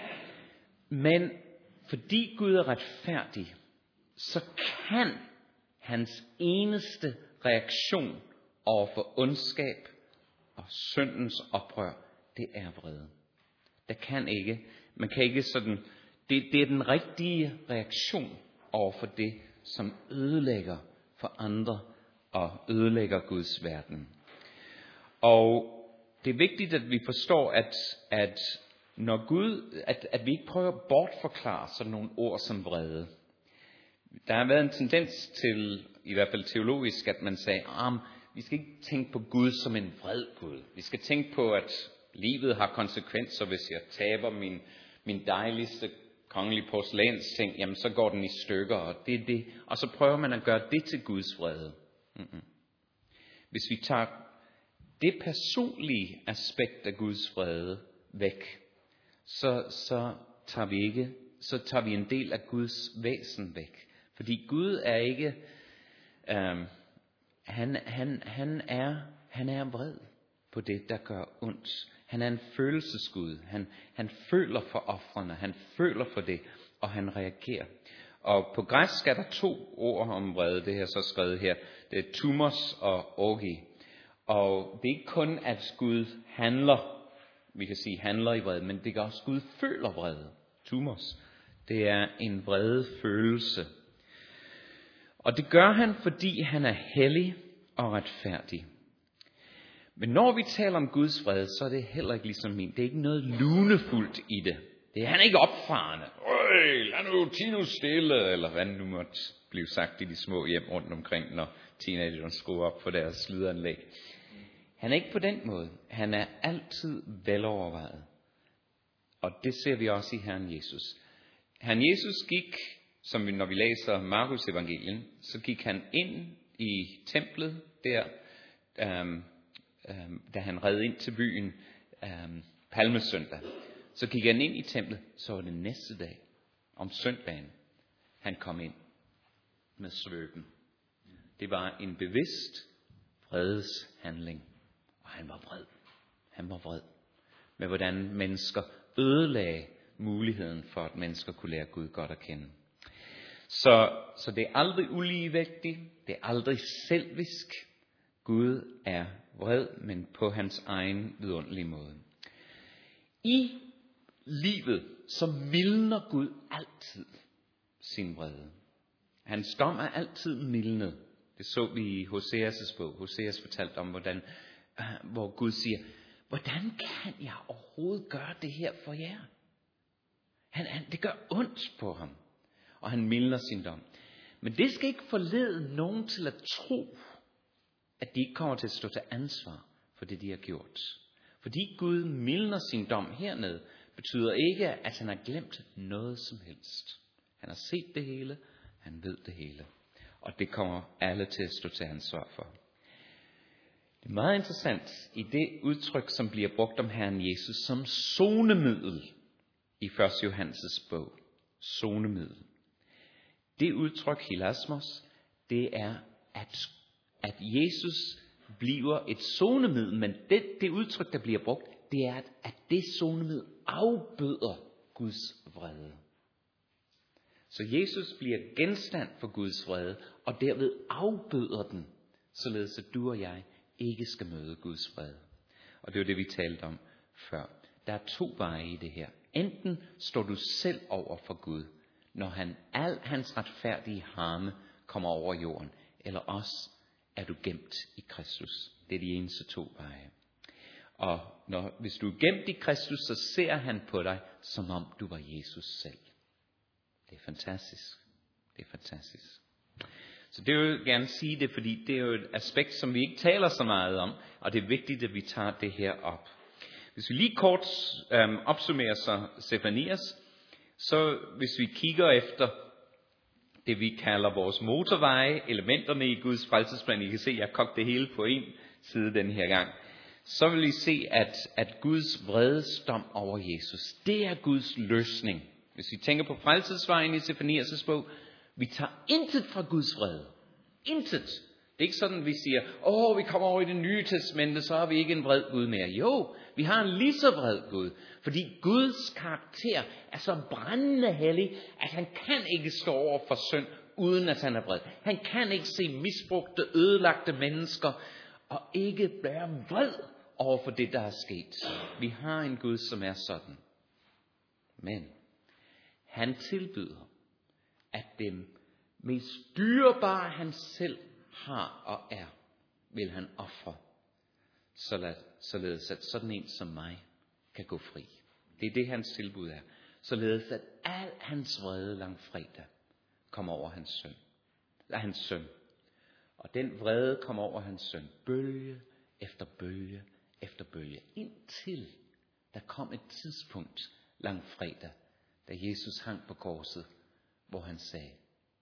Men fordi Gud er retfærdig, så kan hans eneste reaktion over for ondskab og syndens oprør, det er vrede. Der kan ikke, man kan ikke sådan, det, det er den rigtige reaktion over for det, som ødelægger for andre og ødelægger Guds verden. Og det er vigtigt, at vi forstår, at, at når Gud, at, at vi ikke prøver at bortforklare sådan nogle ord som vrede. Der har været en tendens til, i hvert fald teologisk, at man sagde, ah, vi skal ikke tænke på Gud som en vred Gud. Vi skal tænke på, at livet har konsekvenser, hvis jeg taber min, min dejligste kongelige porcelænsting, jamen så går den i stykker, og det er det. Og så prøver man at gøre det til Guds vrede. Mm-mm. Hvis vi tager det personlige aspekt af Guds vrede væk, så, så tager vi ikke, så tager vi en del af Guds væsen væk. Fordi Gud er ikke, øhm, han, han, han, er, han er vred på det, der gør ondt. Han er en følelsesgud. Han, han føler for ofrene. Han føler for det, og han reagerer. Og på græsk er der to ord om vrede. Det her så skrevet her. Det er tumos og orgi. Og det er ikke kun, at Gud handler, vi kan sige handler i vrede, men det er også, Gud føler vrede. Tumos. Det er en vrede følelse. Og det gør han, fordi han er hellig og retfærdig. Men når vi taler om Guds vrede, så er det heller ikke ligesom min. Det er ikke noget lunefuldt i det. Det er han ikke opfarende. Øj, lad nu Tino stille, eller hvad nu måtte blive sagt i de små hjem rundt omkring, når teenagerne skruer op for deres slyderanlæg. Han er ikke på den måde. Han er altid velovervejet. Og det ser vi også i Herren Jesus. Herren Jesus gik, som vi, når vi læser Markus evangelien, så gik han ind i templet der, øhm, øhm, da han red ind til byen, øhm, palmesøndag. Så gik han ind i templet, så var det næste dag, om søndagen, han kom ind med svøben. Det var en bevidst vredeshandling, og han var vred. Han var vred med, hvordan mennesker ødelagde muligheden for, at mennesker kunne lære Gud godt at kende. Så, så det er aldrig uligevægtigt, det er aldrig selvisk. Gud er vred, men på hans egen vidunderlige måde. I livet, så mildner Gud altid sin vrede. Hans dom er altid mildnet. Det så vi i Hoseas' bog. Hoseas fortalte om, hvordan, hvor Gud siger, hvordan kan jeg overhovedet gøre det her for jer? Han, han, det gør ondt på ham, og han mildner sin dom. Men det skal ikke forlede nogen til at tro, at de ikke kommer til at stå til ansvar for det, de har gjort. Fordi Gud mildner sin dom hernede, betyder ikke, at han har glemt noget som helst. Han har set det hele, han ved det hele. Og det kommer alle til at stå til ansvar for. Det er meget interessant i det udtryk, som bliver brugt om Herren Jesus som sonemiddel i første Johannes' bog. Sonemiddel. Det udtryk, hilasmos, det er, at, at Jesus bliver et sonemiddel, men det, det udtryk, der bliver brugt, det er, at, at det sonemiddel afbøder Guds vrede. Så Jesus bliver genstand for Guds vrede, og derved afbøder den, således at du og jeg ikke skal møde Guds vrede. Og det var det, vi talte om før. Der er to veje i det her. Enten står du selv over for Gud, når han, al hans retfærdige harme kommer over jorden, eller også er du gemt i Kristus. Det er de eneste to veje. Og når, hvis du er gemt i Kristus, så ser han på dig, som om du var Jesus selv. Det er fantastisk. Det er fantastisk. Så det vil jeg gerne sige det, fordi det er jo et aspekt, som vi ikke taler så meget om, og det er vigtigt, at vi tager det her op. Hvis vi lige kort øhm, opsummerer så Sefanias, så hvis vi kigger efter det, vi kalder vores motorveje, elementerne i Guds frelsesplan, I kan se, at jeg har kogt det hele på en side den her gang, så vil I se, at, at Guds vredesdom over Jesus, det er Guds løsning. Hvis vi tænker på frelsesvejen i Sefanias' bog, vi tager intet fra Guds vrede. Intet. Det er ikke sådan, at vi siger, åh, vi kommer over i det nye testamente, så har vi ikke en vred Gud mere. Jo, vi har en lige så vred Gud. Fordi Guds karakter er så brændende hellig, at han kan ikke stå over for synd, uden at han er vred. Han kan ikke se misbrugte, ødelagte mennesker, og ikke være vred over for det, der er sket. Vi har en Gud, som er sådan. Men han tilbyder, at det mest dyrebare, han selv har og er, vil han ofre, således at sådan en som mig kan gå fri. Det er det, hans tilbud er. Således at al hans vrede langfredag kommer over hans søn. Eller hans søn. Og den vrede kommer over hans søn. Bølge efter bølge efter bølge. Indtil der kom et tidspunkt langfredag, da Jesus hang på korset, hvor han sagde,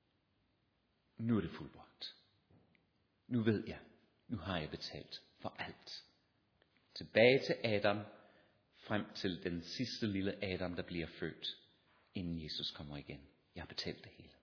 nu er det fuldbragt. Nu ved jeg, nu har jeg betalt for alt. Tilbage til Adam, frem til den sidste lille Adam, der bliver født, inden Jesus kommer igen. Jeg har betalt det hele.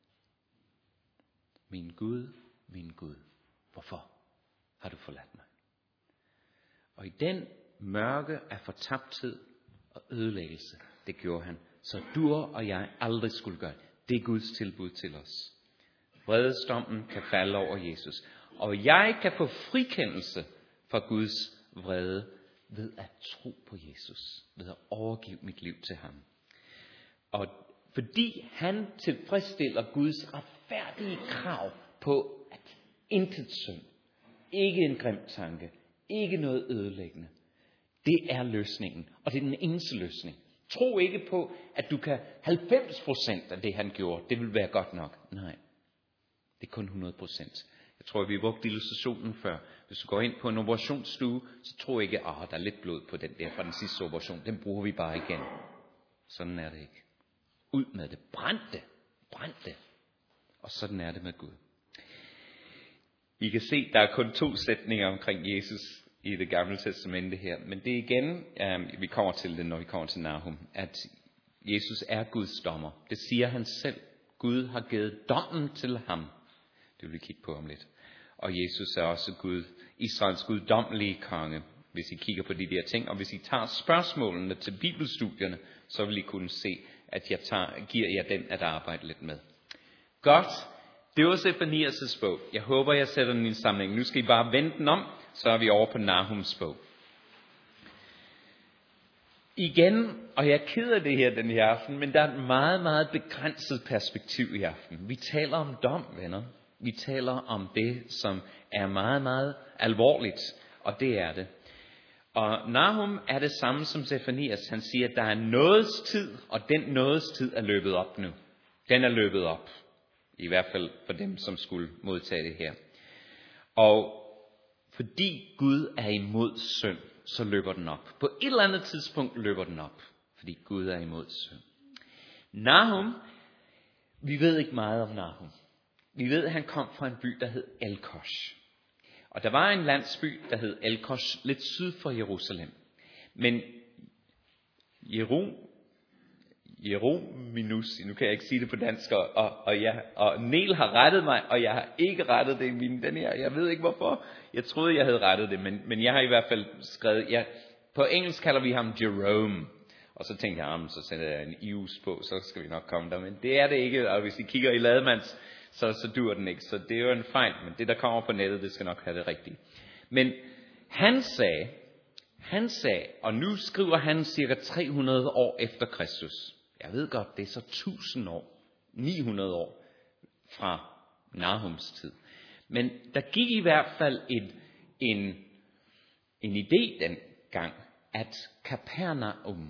Min Gud, min Gud, hvorfor har du forladt mig? Og i den mørke af fortabthed og ødelæggelse, det gjorde han, så du og jeg aldrig skulle gøre det. Det er Guds tilbud til os. Vredesdommen kan falde over Jesus. Og jeg kan få frikendelse fra Guds vrede ved at tro på Jesus. Ved at overgive mit liv til ham. Og fordi han tilfredsstiller Guds retfærdige krav på at intet synd, ikke en grim tanke, ikke noget ødelæggende. Det er løsningen, og det er den eneste løsning. Tro ikke på, at du kan halvfems procent af det, han gjorde, det vil være godt nok. Nej, det er kun hundrede procent. Jeg tror, vi brugte illustrationen før. Hvis du går ind på en operationsstue, så tror jeg ikke, at der er lidt blod på den der fra den sidste operation. Den bruger vi bare igen. Sådan er det ikke. Ud med det. Brænd det. Brænd det. Og sådan er det med Gud. I kan se, der er kun to sætninger omkring Jesus i det gamle testamente her. Men det er igen, øh, vi kommer til det, når vi kommer til Nahum, at Jesus er Guds dommer. Det siger han selv. Gud har givet dommen til ham. Det vil vi kigge på om lidt. Og Jesus er også Gud, Israels guddommelige konge, hvis I kigger på de der ting. Og hvis I tager spørgsmålene til bibelstudierne, så vil I kunne se, at jeg tager, giver jer den at arbejde lidt med. Godt. Det var Sefanias' bog. Jeg håber, jeg sætter den i en samling. Nu skal I bare vende den om, så er vi over på Nahums bog. Igen, og jeg er ked af det her den her aften, men der er et meget, meget begrænset perspektiv i aften. Vi taler om dom, venner. Vi taler om det, som er meget, meget alvorligt, og det er det. Og Nahum er det samme som Sefanias. Han siger, at der er nådets tid, og den nådets tid er løbet op nu. Den er løbet op. I hvert fald for dem, som skulle modtage det her. Og fordi Gud er imod synd, så løber den op. På et eller andet tidspunkt løber den op. Fordi Gud er imod synd. Nahum, vi ved ikke meget om Nahum. Vi ved, at han kom fra en by, der hed Elkosh. Og der var en landsby, der hed Elkosh, lidt syd for Jerusalem. Men Jeru, Jerominus, nu kan jeg ikke sige det på dansk, og, og, jeg, og Niel har rettet mig, og jeg har ikke rettet det i min, den her. Jeg ved ikke hvorfor. Jeg troede, jeg havde rettet det, men, men jeg har i hvert fald skrevet, jeg, på engelsk kalder vi ham Jerome. Og så tænkte jeg, så sætter jeg en ius på, så skal vi nok komme der. Men det er det ikke, og hvis I kigger i Lademands, så, så dur den ikke. Så det er jo en fejl, men det der kommer på nettet, det skal nok have det rigtige. Men han sagde, han sagde, og nu skriver han cirka tre hundrede år efter Kristus. Jeg ved godt, det er så tusind år, ni hundrede år fra Nahums tid. Men der gik i hvert fald en, en, en idé dengang, at Kapernaum,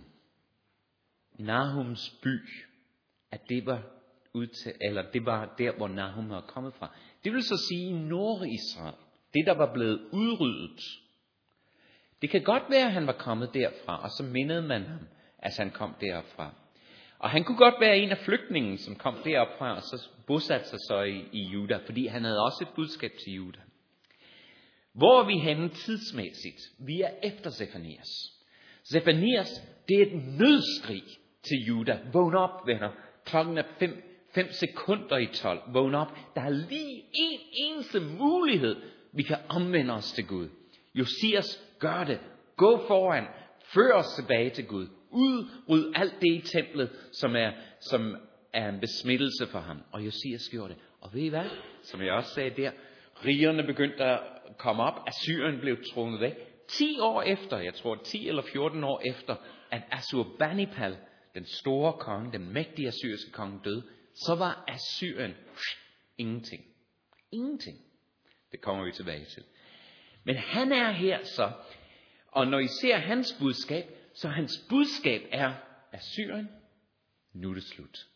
Nahums by, at det var ud til, eller det var der, hvor Nahum var kommet fra. Det vil så sige Nord-Israel, det der var blevet udryddet. Det kan godt være, at han var kommet derfra, og så mindede man ham, at han kom derfra. Og han kunne godt være en af flygtningen, som kom derfra, og så bosatte sig så i, i Juda, fordi han havde også et budskab til Juda. Hvor er vi henne tidsmæssigt? Vi er efter Sefanias. Sefanias, det er et nødskrig til Juda. Vågn op, venner. Klokken er fem, fem sekunder i tolv. Vågn op. Der er lige en eneste mulighed, vi kan omvende os til Gud. Josias, gør det. Gå foran. Før os tilbage til Gud. Udryd alt det i templet, som er, som er en besmittelse for ham. Og Josias gjorde det. Og ved I hvad? Som jeg også sagde der, rigerne begyndte at komme op. Assyrien blev trukket væk. ti år efter, jeg tror ti eller fjorten år efter, at Assurbanipal, den store konge, den mægtige assyriske konge, døde, så var Assyrien ingenting. Ingenting. Det kommer vi tilbage til. Men han er her så, og når I ser hans budskab, så hans budskab er, Assyrien, nu er det slut.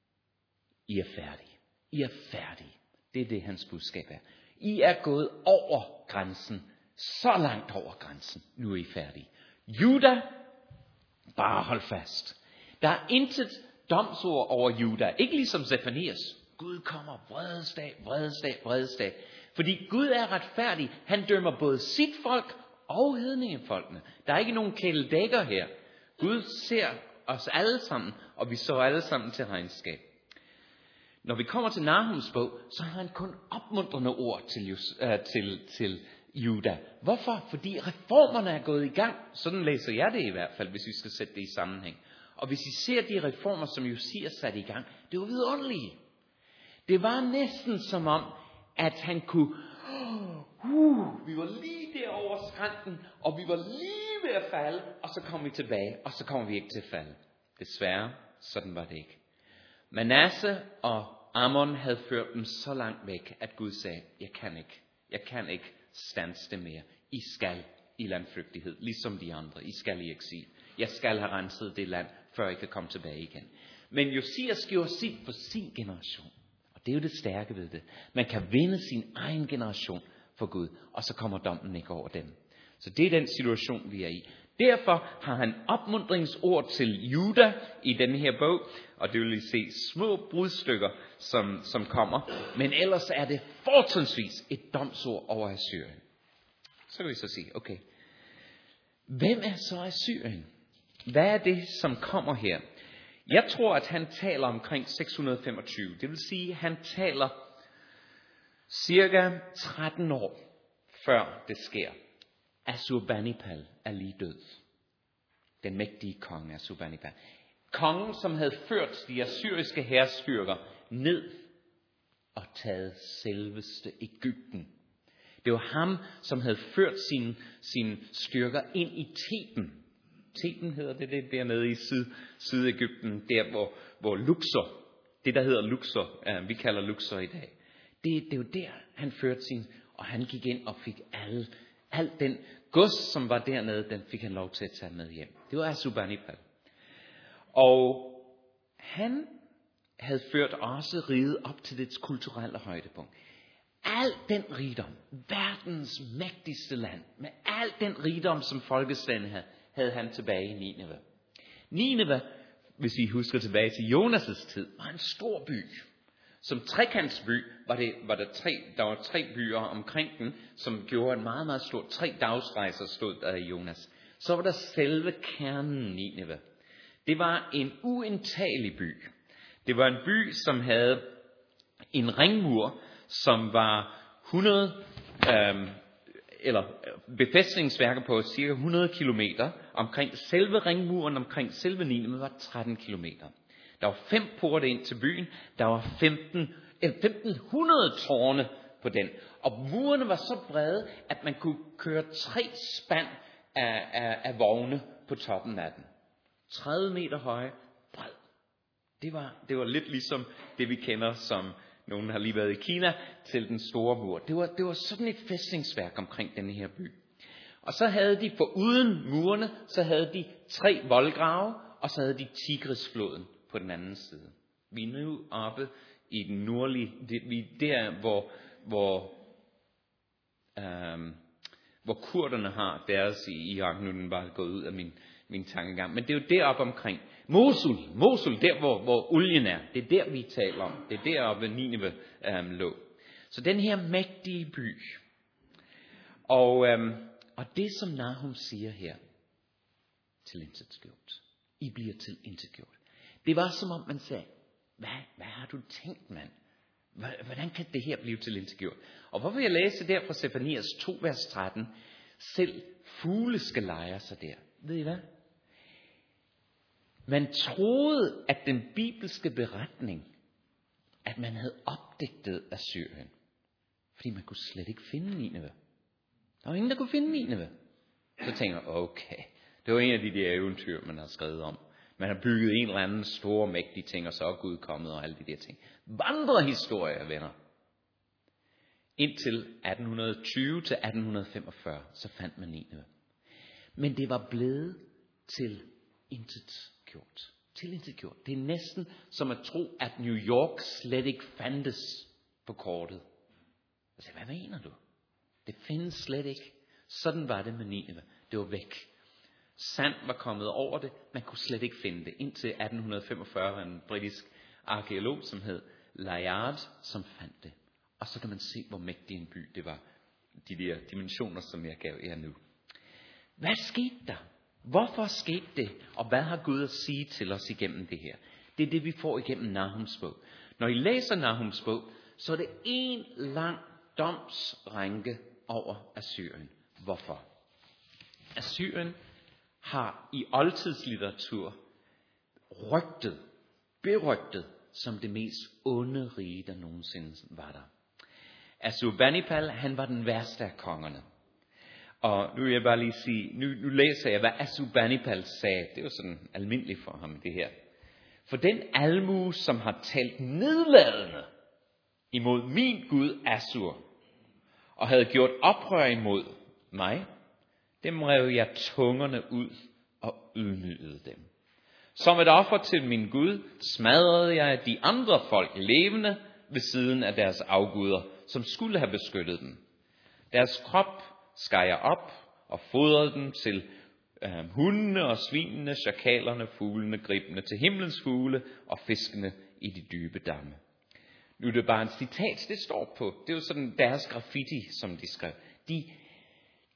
I er færdige. I er færdige. Det er det, hans budskab er. I er gået over grænsen. Så langt over grænsen. Nu er I færdige. Juda, bare hold fast. Der er intet domsord over Juda. Ikke ligesom Sefanias. Gud kommer vredesdag, vredesdag, vredesdag. Fordi Gud er retfærdig. Han dømmer både sit folk og hedningefolkene. Der er ikke nogen kæledækker her. Gud ser os alle sammen, og vi så alle sammen til regnskab. Når vi kommer til Nahums bog, så har han kun opmuntrende ord til, uh, til, til Juda. Hvorfor? Fordi reformerne er gået i gang. Sådan læser jeg det i hvert fald, hvis vi skal sætte det i sammenhæng. Og hvis I ser de reformer, som Josias satte i gang, det var vidunderlige. Det var næsten som om, at han kunne, uh, vi var lige der over skrænten, og vi var lige ved at falde, og så kom vi tilbage, og så kommer vi ikke til at falde. Desværre, sådan var det ikke. Manasse og Ammon havde ført dem så langt væk, at Gud sagde, jeg kan ikke, jeg kan ikke stands det mere. I skal i landflygtighed, ligesom de andre. I skal i eksil. Jeg skal have renset det land, før I kan komme tilbage igen. Men Josias gjorde sit for sin generation. Og det er jo det stærke ved det. Man kan vinde sin egen generation for Gud, og så kommer dommen ikke over dem. Så det er den situation, vi er i. Derfor har han opmuntringsord til Juda i denne her bog, og det vil I se små brudstykker, som, som kommer. Men ellers er det fortrinsvis et domsord over Assyrien. Så kan vi så sige, okay, Hvem er så Assyrien? Hvad er det, som kommer her? Jeg tror, at han taler omkring seks hundrede femogtyve. Det vil sige, at han taler cirka tretten år før det sker. Assurbanipal er lige død. Den mægtige konge Assurbanipal. Kongen, som havde ført de assyriske hærstyrker ned og taget selveste Egypten. Det var ham, som havde ført sine, sine styrker ind i Theben. Theben hedder det, det dernede i syd, Syd-Egypten, der hvor, hvor Luxor, det der hedder Luxor, uh, vi kalder Luxor i dag. Det, det var der, han førte sin, og han gik ind og fik alle, al den gods, som var dernede, den fik han lov til at tage med hjem. Det var Assurbanipal. Og han havde ført også riget op til dets kulturelle højdepunkt. Al den rigdom, verdens mægtigste land, med al den rigdom, som folkestanden havde, havde han tilbage i Nineve. Nineve, hvis I husker tilbage til Jonas' tid, var en stor by. Som trekantsby var, det, var der, tre, der var tre byer omkring den, som gjorde en meget, meget stor, tre dagsrejser stod der i Jonas. Så var der selve kernen Nineve. Det var en uindtagelig by. Det var en by, som havde en ringmur, som var hundrede, øh, eller befæstningsværker på cirka hundrede kilometer. Omkring selve ringmuren, omkring selve Nineve var tretten kilometer. Der var fem porte ind til byen. Der var femten, femten hundrede tårne på den. Og murene var så brede, at man kunne køre tre spand af, af, af vogne på toppen af den. tredive meter høje, bred. Det var, det var lidt ligesom det, vi kender som, nogen har lige været i Kina, til den store mur. Det var, det var sådan et fæstningsværk omkring denne her by. Og så havde de, for uden murene, så havde de tre voldgrave, og så havde de Tigrisfloden på den anden side. Vi er nu oppe i den nordlige, det, vi er der, hvor, hvor, øhm, hvor kurderne har deres i Irak. Nu er den bare gået ud af min, min tankegang. Men det er jo deroppe omkring. Mosul, Mosul, der hvor, hvor olien er. Det er der, vi taler om. Det er deroppe, Nineve øhm, lå. Så den her mægtige by. Og, øhm, og det, som Nahum siger her, til intet gjort. I bliver til intet gjort. Det var som om man sagde, hvad, hvad har du tænkt, mand? Hvordan kan det her blive til intet gjort? Og hvor vil jeg læse der fra Sefanias to, vers tretten? Selv fugle skal lejre sig der. Ved I hvad? Man troede, at den bibelske beretning, at man havde opdigtet Assyrien. Fordi man kunne slet ikke finde Nineve. Der var ingen, der kunne finde Nineve. Så tænker jeg, okay, det var en af de der eventyr, man har skrevet om. Man har bygget en eller anden stor, mægtig ting, og så er Gud kommet og alle de der ting. Vandrehistorier, venner. Indtil atten tyve til atten femogfyrre, så fandt man Nineve. Men det var blevet til intet gjort. Til intet gjort. Det er næsten som at tro, at New York slet ikke fandtes på kortet. Altså, hvad mener du? Det findes slet ikke. Sådan var det med Nineve. Det var væk. Sand var kommet over det. Man kunne slet ikke finde det. Indtil atten femogfyrre var en britisk arkeolog, som hed Layard, som fandt det. Og så kan man se, hvor mægtig en by det var. De der dimensioner, som jeg gav jer nu. Hvad skete der? Hvorfor skete det? Og hvad har Gud at sige til os igennem det her? Det er det, vi får igennem Nahums bog. Når I læser Nahums bog, så er det en lang domsranke over Assyrien. Hvorfor? Assyrien har i oldtidslitteratur rygtet, berygtet som det mest onde rige, der nogensinde var der. Assurbanipal, han var den værste af kongerne. Og nu vil jeg bare lige sige, nu, nu læser jeg, hvad Assurbanipal sagde. Det var sådan almindeligt for ham, det her. For den almue, som har talt nedladende imod min Gud Assur, og havde gjort oprør imod mig, dem rev jeg tungerne ud og ydmygede dem. Som et offer til min Gud smadrede jeg de andre folk levende ved siden af deres afguder, som skulle have beskyttet dem. Deres krop skar jeg op og fodrede dem til øh, hundene og svinene, sjakalerne, fuglene, gribene, til himlens fugle og fiskene i de dybe damme. Nu er det bare en citat, det står på. Det er jo sådan deres graffiti, som de skrev. De,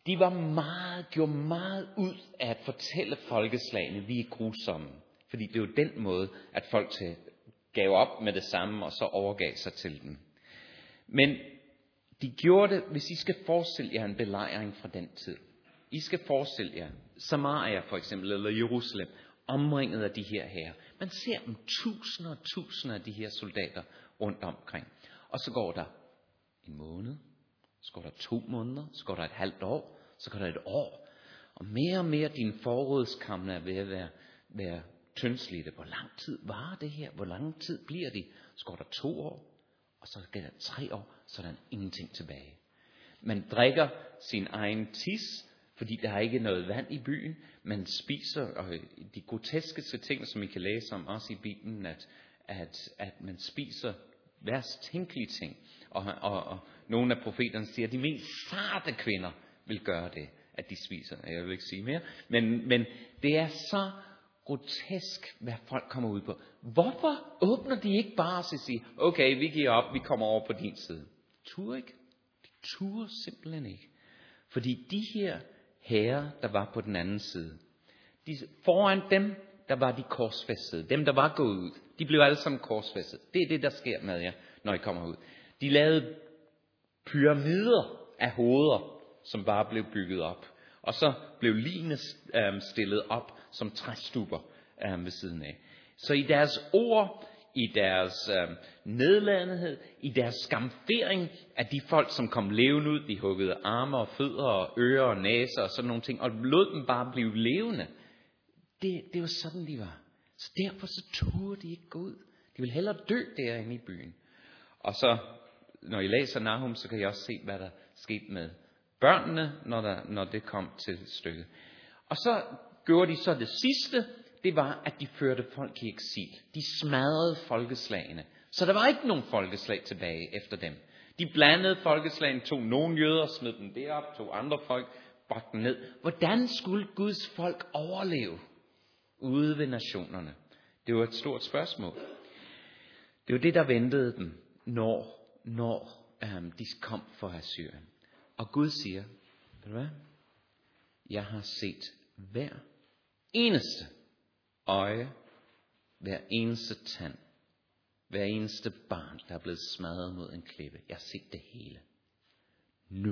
de var meget, gjorde meget ud af at fortælle folkeslagene, vi er grusomme. Fordi det er jo den måde, at folk til, gav op med det samme, og så overgav sig til dem. Men de gjorde det, hvis I skal forestille jer en belejring fra den tid. I skal forestille jer Samaria for eksempel, eller Jerusalem, omringet af de her hære. Man ser dem tusinder og tusinder af de her soldater rundt omkring. Og så går der en måned, så går der to måneder, så går der et halvt år, så går der et år. Og mere og mere dine forrådskamre er ved at være, være tyndslidte. Hvor lang tid varer det her? Hvor lang tid bliver de? Så går der to år, og så går der tre år, så er der ingenting tilbage. Man drikker sin egen tis, fordi der er ikke noget vand i byen. Man spiser og de groteske ting, som I kan læse om også i Bibelen, at, at, at man spiser værst tænkelige ting. Og, og, og nogle af profeterne siger, at de mest sarte kvinder vil gøre det, at de spiser. Jeg vil ikke sige mere. Men, men det er så grotesk, hvad folk kommer ud på. Hvorfor åbner de ikke bare og siger, okay, vi giver op, vi kommer over på din side? Tur ikke. De turer simpelthen ikke. Fordi de her herrer, der var på den anden side, de, foran dem, der var de korsfæstede. Dem, der var gået ud, de blev alle sammen korsfæstet. Det er det, der sker med jer, når I kommer ud. De lavede pyramider af hoveder, som bare blev bygget op. Og så blev ligene øh, stillet op som træstuber øh, ved siden af. Så i deres ord, i deres øh, nedladenhed, i deres skamfering af de folk, som kom levende ud, de huggede arme og fødder og ører og næser og sådan nogle ting, og lod dem bare blive levende. Det, det var sådan, de var. Så derfor så turde de ikke gå ud. De ville hellere dø derinde i byen. Og så, når I læser Nahum, så kan I også se, hvad der skete med børnene, når, der, når det kom til stykket. Og så gjorde de så det sidste, det var, at de førte folk i eksil. De smadrede folkeslagene. Så der var ikke nogen folkeslag tilbage efter dem. De blandede folkeslagene, tog nogle jøder, smed dem derop, tog andre folk, bragte dem ned. Hvordan skulle Guds folk overleve ude ved nationerne? Det var et stort spørgsmål. Det var det, der ventede dem, når, når øhm, de kom for Assyrien. Og Gud siger, ved du hvad? Jeg har set hver eneste øje, hver eneste tand, hver eneste barn, der er blevet smadret mod en klippe. Jeg har set det hele. Nu,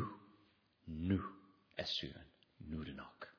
nu er Syrien. Nu er det nok.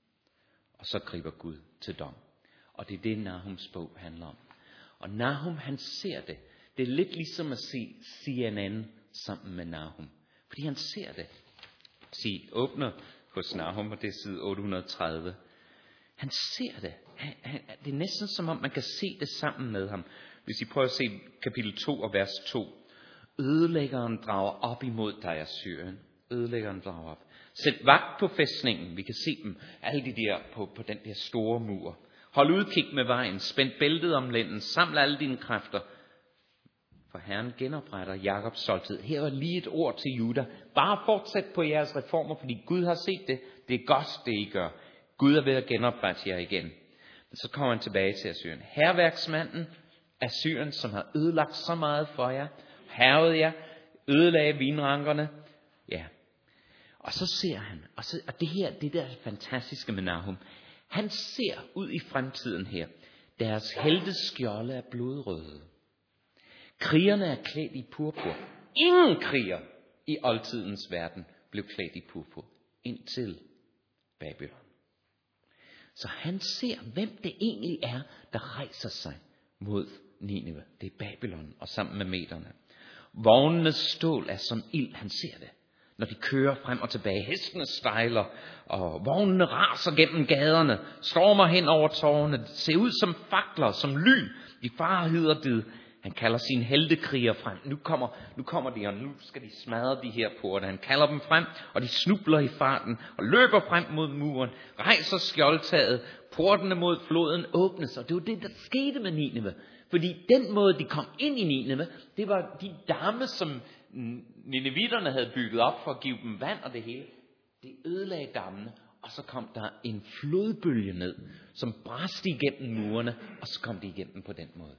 Og så griber Gud til dom. Og det er det, Nahums bog handler om. Og Nahum, han ser det. Det er lidt ligesom at se C N N sammen med Nahum. Fordi han ser det. Se, åbner hos Nahum, og det er side otte hundrede og tredive. Han ser det. Han, han, det er næsten som om, man kan se det sammen med ham. Hvis I prøver at se kapitel to og vers to. Ødelæggeren drager op imod dig af Syrien. Ødelæggeren drager op. Sæt vagt på fæstningen. Vi kan se dem. Alle de der på, på den der store mur. Hold udkig med vejen. Spænd bæltet om lænden. Saml alle dine kræfter. For Herren genopretter Jakobs stolthed. Her var lige et ord til Juda. Bare fortsæt på jeres reformer, fordi Gud har set det. Det er godt, det I gør. Gud er ved at genoprette jer igen. Men så kommer han tilbage til Assyrien. Hærværksmanden Assyrien, som har ødelagt så meget for jer, hærget jer, ødelagde vinrankerne. Ja. Og så ser han, og, så, og det her, det der fantastiske med Nahum, han ser ud i fremtiden her. Deres helteskjolde er blodrøde. Krigerne er klædt i purpur. Ingen kriger i oldtidens verden blev klædt i purpur indtil Babylon. Så han ser, hvem det egentlig er, der rejser sig mod Nineve. Det er Babylon og sammen med mederne. Vognenes stål er som ild, han ser det. Når de kører frem og tilbage, hestene stejler, og vognene raser gennem gaderne, stormer hen over tårne, det ser ud som fakler, som lyn. De farer hyderdid. Han kalder sine heltekriger frem. Nu kommer, nu kommer de, og nu skal de smadre de her porte. Han kalder dem frem, og de snubler i farten, og løber frem mod muren, rejser skjoldtaget, portene mod floden åbnes. Og det var det, der skete med Nineve. Fordi den måde, de kom ind i Nineve, det var de damme, som ninevitterne havde bygget op for at give dem vand og det hele. Det ødelagde dammene, og så kom der en flodbølge ned, som bræste igennem murene, og så kom de igennem på den måde.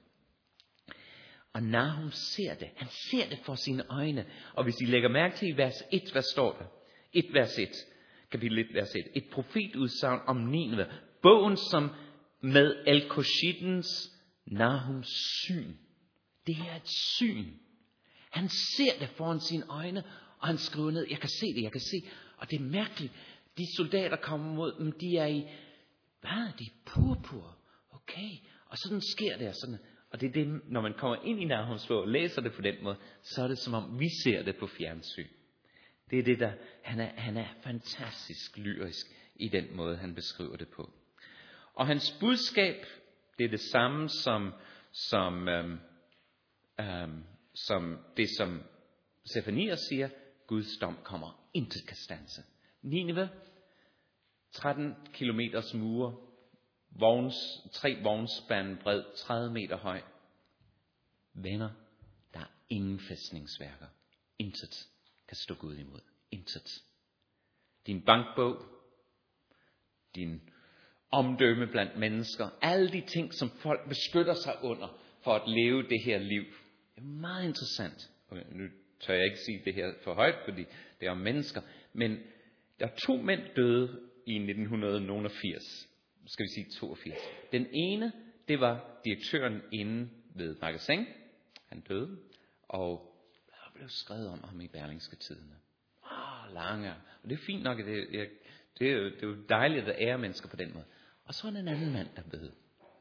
Og Nahum ser det. Han ser det for sine øjne. Og hvis I lægger mærke til i vers et, hvad står der? et vers et. kapitel et, vers et. Et profetudsagn om Nineve. Bogen, som med El-Koshittens Nahums syn. Det her er et syn. Han ser det foran sine øjne, og han skriver ned, jeg kan se det, jeg kan se. Og det er mærkeligt. De soldater kommer mod dem, de er i, hvad, de er purpur. Okay, og sådan sker det, sådan. Og det er det, når man kommer ind i Nahums bog og læser det på den måde, så er det som om vi ser det på fjernsyn. Det er det der, han er, han er fantastisk lyrisk i den måde, han beskriver det på. Og hans budskab, det er det samme som, som, øhm, øhm, som det, som Sefanias siger, Guds dom kommer, intet kan standse. Nineve, tretten kilometers mure, vogns, tre vognspand bred, tredive meter høj. Venner, der er ingen fæstningsværker. Intet kan stå Gud imod. Intet. Din bankbog, din omdømme blandt mennesker, alle de ting, som folk beskytter sig under for at leve det her liv. Det er meget interessant. Og nu tør jeg ikke sige det her for højt, fordi det er om mennesker. Men der er to mænd døde i nitten firs. Skal vi sige toogfirs. Den ene, det var direktøren inde ved Magasin. Han døde, og der blev skrevet om ham i Berlingske Tidende. Ah, lange. Og det er fint nok, det, det, det, er jo, det er jo dejligt at ære mennesker på den måde. Og så var der en anden mand, der døde.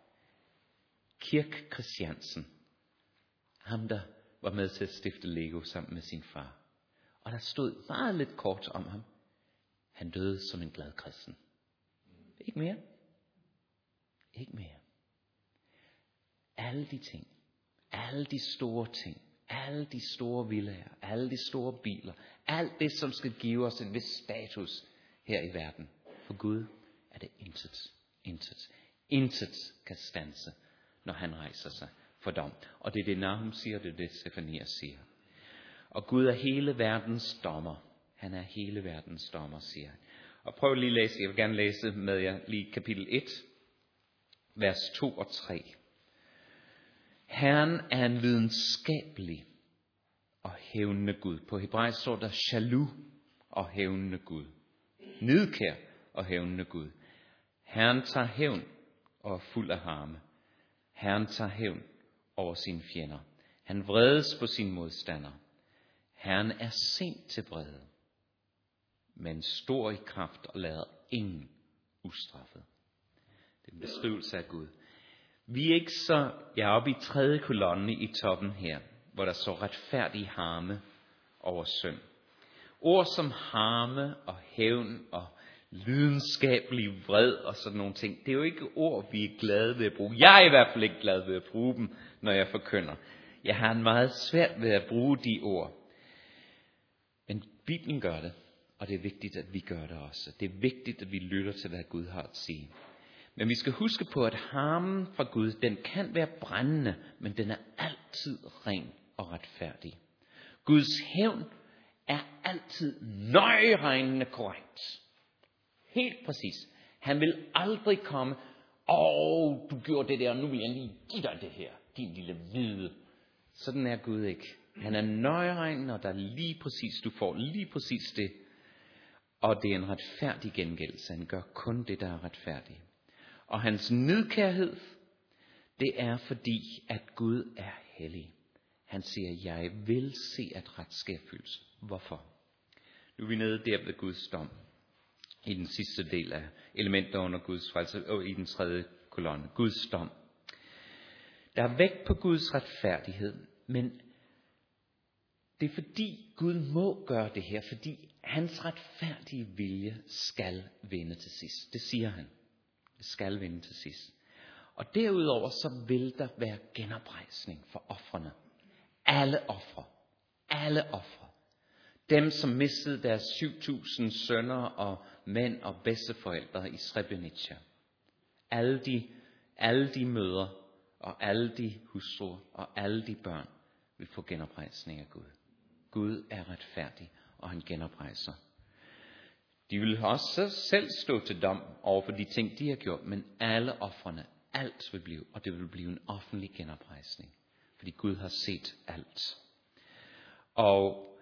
Kirk Christiansen. Ham, der var med til at stifte Lego sammen med sin far. Og der stod meget lidt kort om ham. Han døde som en glad kristen. Ikke mere. Ikke mere. Alle de ting, alle de store ting, alle de store villager, alle de store biler, alt det, som skal give os en vis status her i verden. For Gud er det intet, intet, intet kan standse, når han rejser sig for dom. Og det er det, Nahum siger, det er det, Sefanias siger. Og Gud er hele verdens dommer. Han er hele verdens dommer, siger han. Og prøv lige at læse, jeg vil gerne læse med jer lige kapitel et, vers to og tre. Herren er en lidenskabelig og hævnende Gud. På hebraisk står der jaloux og hævnende Gud. Nidkær og hævnende Gud. Herren tager hævn og er fuld af harme. Herren tager hævn over sine fjender. Han vredes på sine modstandere. Herren er sent til vrede, men stor i kraft og lader ingen ustraffet. Det er en beskrivelse af Gud. Vi er ikke så, jeg er oppe i tredje kolonne i toppen her, hvor der står retfærdig harme over synd. Ord som harme og hævn og lidenskabelig vred og sådan nogle ting, det er jo ikke ord, vi er glade ved at bruge. Jeg er i hvert fald ikke glad ved at bruge dem, når jeg forkynder. Jeg har en meget svært ved at bruge de ord. Men Bibelen gør det, og det er vigtigt, at vi gør det også. Det er vigtigt, at vi lytter til, hvad Gud har at sige. Men vi skal huske på, at harmen fra Gud, den kan være brændende, men den er altid ren og retfærdig. Guds hævn er altid nøjeregnende korrekt. Helt præcis. Han vil aldrig komme, åh, du gjorde det der, og nu vil jeg lige give dig det her, din lille hvide. Sådan er Gud ikke. Han er nøjeregnende, og der er lige præcis, du får lige præcis det. Og det er en retfærdig gengældelse. Han gør kun det, der er retfærdigt. Og hans nidkærhed, det er fordi, at Gud er hellig. Han siger, jeg vil se, at ret sker fyldes. Hvorfor? Nu er vi nede der ved Guds dom. I den sidste del af elementer under Guds frelse, og i den tredje kolonne. Guds dom. Der er vægt på Guds retfærdighed, men det er fordi Gud må gøre det her, fordi hans retfærdige vilje skal vinde til sidst. Det siger han. Det skal vinde til sidst. Og derudover så vil der være genoprejsning for ofrene. Alle ofre. Alle ofre. Dem, som mistede deres syv tusind sønner og mænd og bedsteforældre i Srebrenica. Alle de, alle de mødre og alle de hustruer og alle de børn vil få genoprejsning af Gud. Gud er retfærdig, og han genoprejser. De vil også selv stå til dom over for de ting, de har gjort, men alle ofrene, alt vil blive, og det vil blive en offentlig genoprejsning, fordi Gud har set alt. Og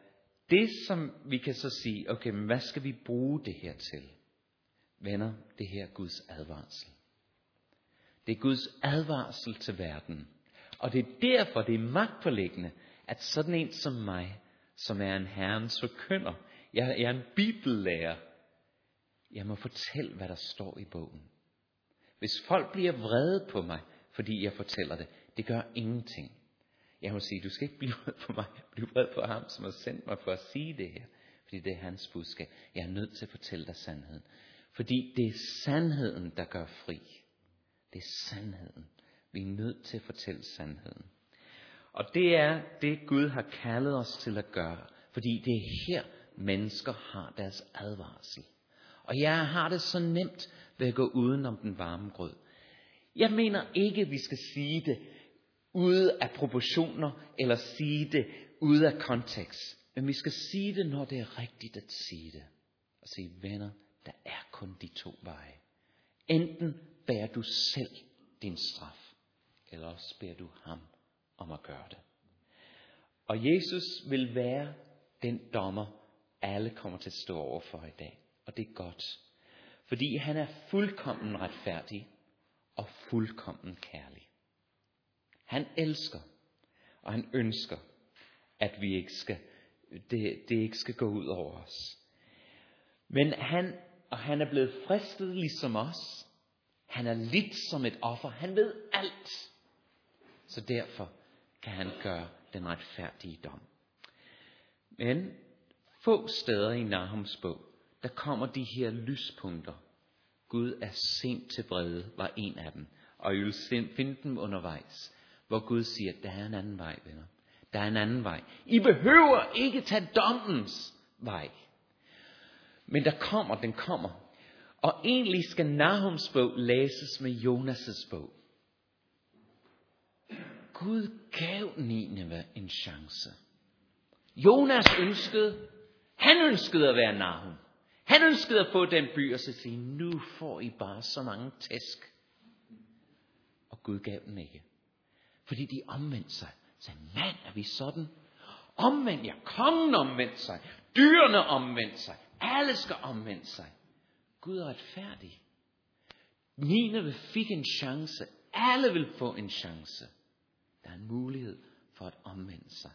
Det som vi kan så sige, okay, men hvad skal vi bruge det her til? Venner, det her er Guds advarsel. Det er Guds advarsel til verden. Og det er derfor, det er magtpåliggende, at sådan en som mig, som er en Herrens forkynder, jeg, jeg er en bibellærer, jeg må fortælle, hvad der står i bogen. Hvis folk bliver vrede på mig, fordi jeg fortæller det, det gør ingenting. Jeg må sige, du skal ikke blive vred på mig, blive vred på ham, som har sendt mig for at sige det her. Fordi det er hans budskab. Jeg er nødt til at fortælle dig sandheden. Fordi det er sandheden, der gør fri. Det er sandheden. Vi er nødt til at fortælle sandheden. Og det er det, Gud har kaldet os til at gøre. Fordi det er her, mennesker har deres advarsel. Og jeg har det så nemt ved at gå uden om den varme grød. Jeg mener ikke, at vi skal sige det ude af proportioner, eller sige det ude af kontekst. Men vi skal sige det, når det er rigtigt at sige det. Og sige, venner, der er kun de to veje. Enten bærer du selv din straf, eller også beder du ham om at gøre det. Og Jesus vil være den dommer, alle kommer til at stå overfor i dag. Og det er godt. Fordi han er fuldkommen retfærdig og fuldkommen kærlig. Han elsker, og han ønsker, at vi ikke skal, det, det ikke skal gå ud over os. Men han, og han er blevet fristet ligesom os. Han er lidt som et offer. Han ved alt. Så derfor kan han gøre den retfærdige dom. Men få steder i Nahums bog, der kommer de her lyspunkter. Gud er sent til vrede, var en af dem. Og I vil finde dem undervejs, hvor Gud siger, der er en anden vej, venner. Der er en anden vej. I behøver ikke tage dommens vej. Men der kommer, den kommer. Og egentlig skal Nahums bog læses med Jonas' bog. Gud gav Nineve en chance. Jonas ønskede, han ønskede at være Nahum. Han ønskede at få den by og så sige, nu får I bare så mange tæsk. Og Gud gav den ikke. Fordi de omvendte sig. Sagde, mand, er vi sådan? Omvend jer. Kongen omvendte sig. Dyrene omvendte sig. Alle skal omvende sig. Gud er retfærdig. Nineve fik en chance. Alle vil få en chance. Der er en mulighed for at omvende sig.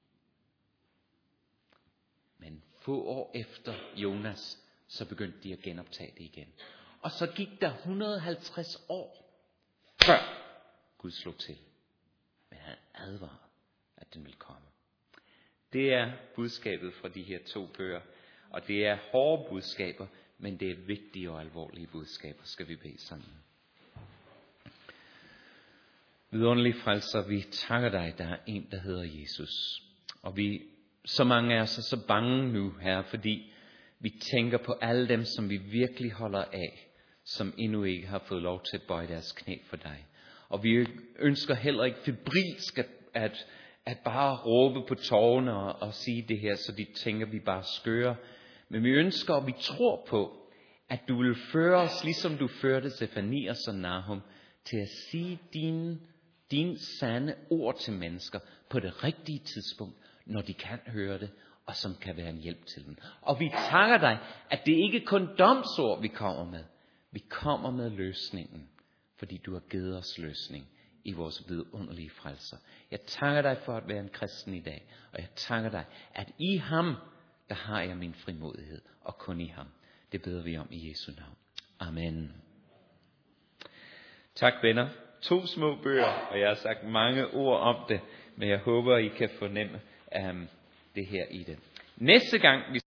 Men få år efter Jonas, så begyndte de at genoptage det igen. Og så gik der et hundrede og halvtreds år, før Gud slog til. Men han advarede, at den ville komme. Det er budskabet fra de her to bøger. Og det er hårde budskaber, men det er vigtige og alvorlige budskaber, skal vi bede sammen. Vidunderlig frelser, vi takker dig, der er en, der hedder Jesus. Og vi, så mange af os er så bange nu, Herre, fordi vi tænker på alle dem, som vi virkelig holder af, som endnu ikke har fået lov til at bøje deres knæ for dig. Og vi ønsker heller ikke febrilsk at, at, at bare råbe på tårerne og, og sige det her, så de tænker, vi bare skører. Men vi ønsker, og vi tror på, at du vil føre os, ligesom du førte Sefanias og Nahum, til at sige dine, dine sande ord til mennesker på det rigtige tidspunkt, når de kan høre det, og som kan være en hjælp til dem. Og vi takker dig, at det ikke kun domsord, vi kommer med. Vi kommer med løsningen, fordi du har givet os løsning i vores vidunderlige frelser. Jeg takker dig for at være en kristen i dag, og jeg takker dig, at i ham, der har jeg min frimodighed, og kun i ham. Det beder vi om i Jesu navn. Amen. Tak venner. To små bøger, og jeg har sagt mange ord om det, men jeg håber, I kan fornemme um, det her i det. Næste gang vi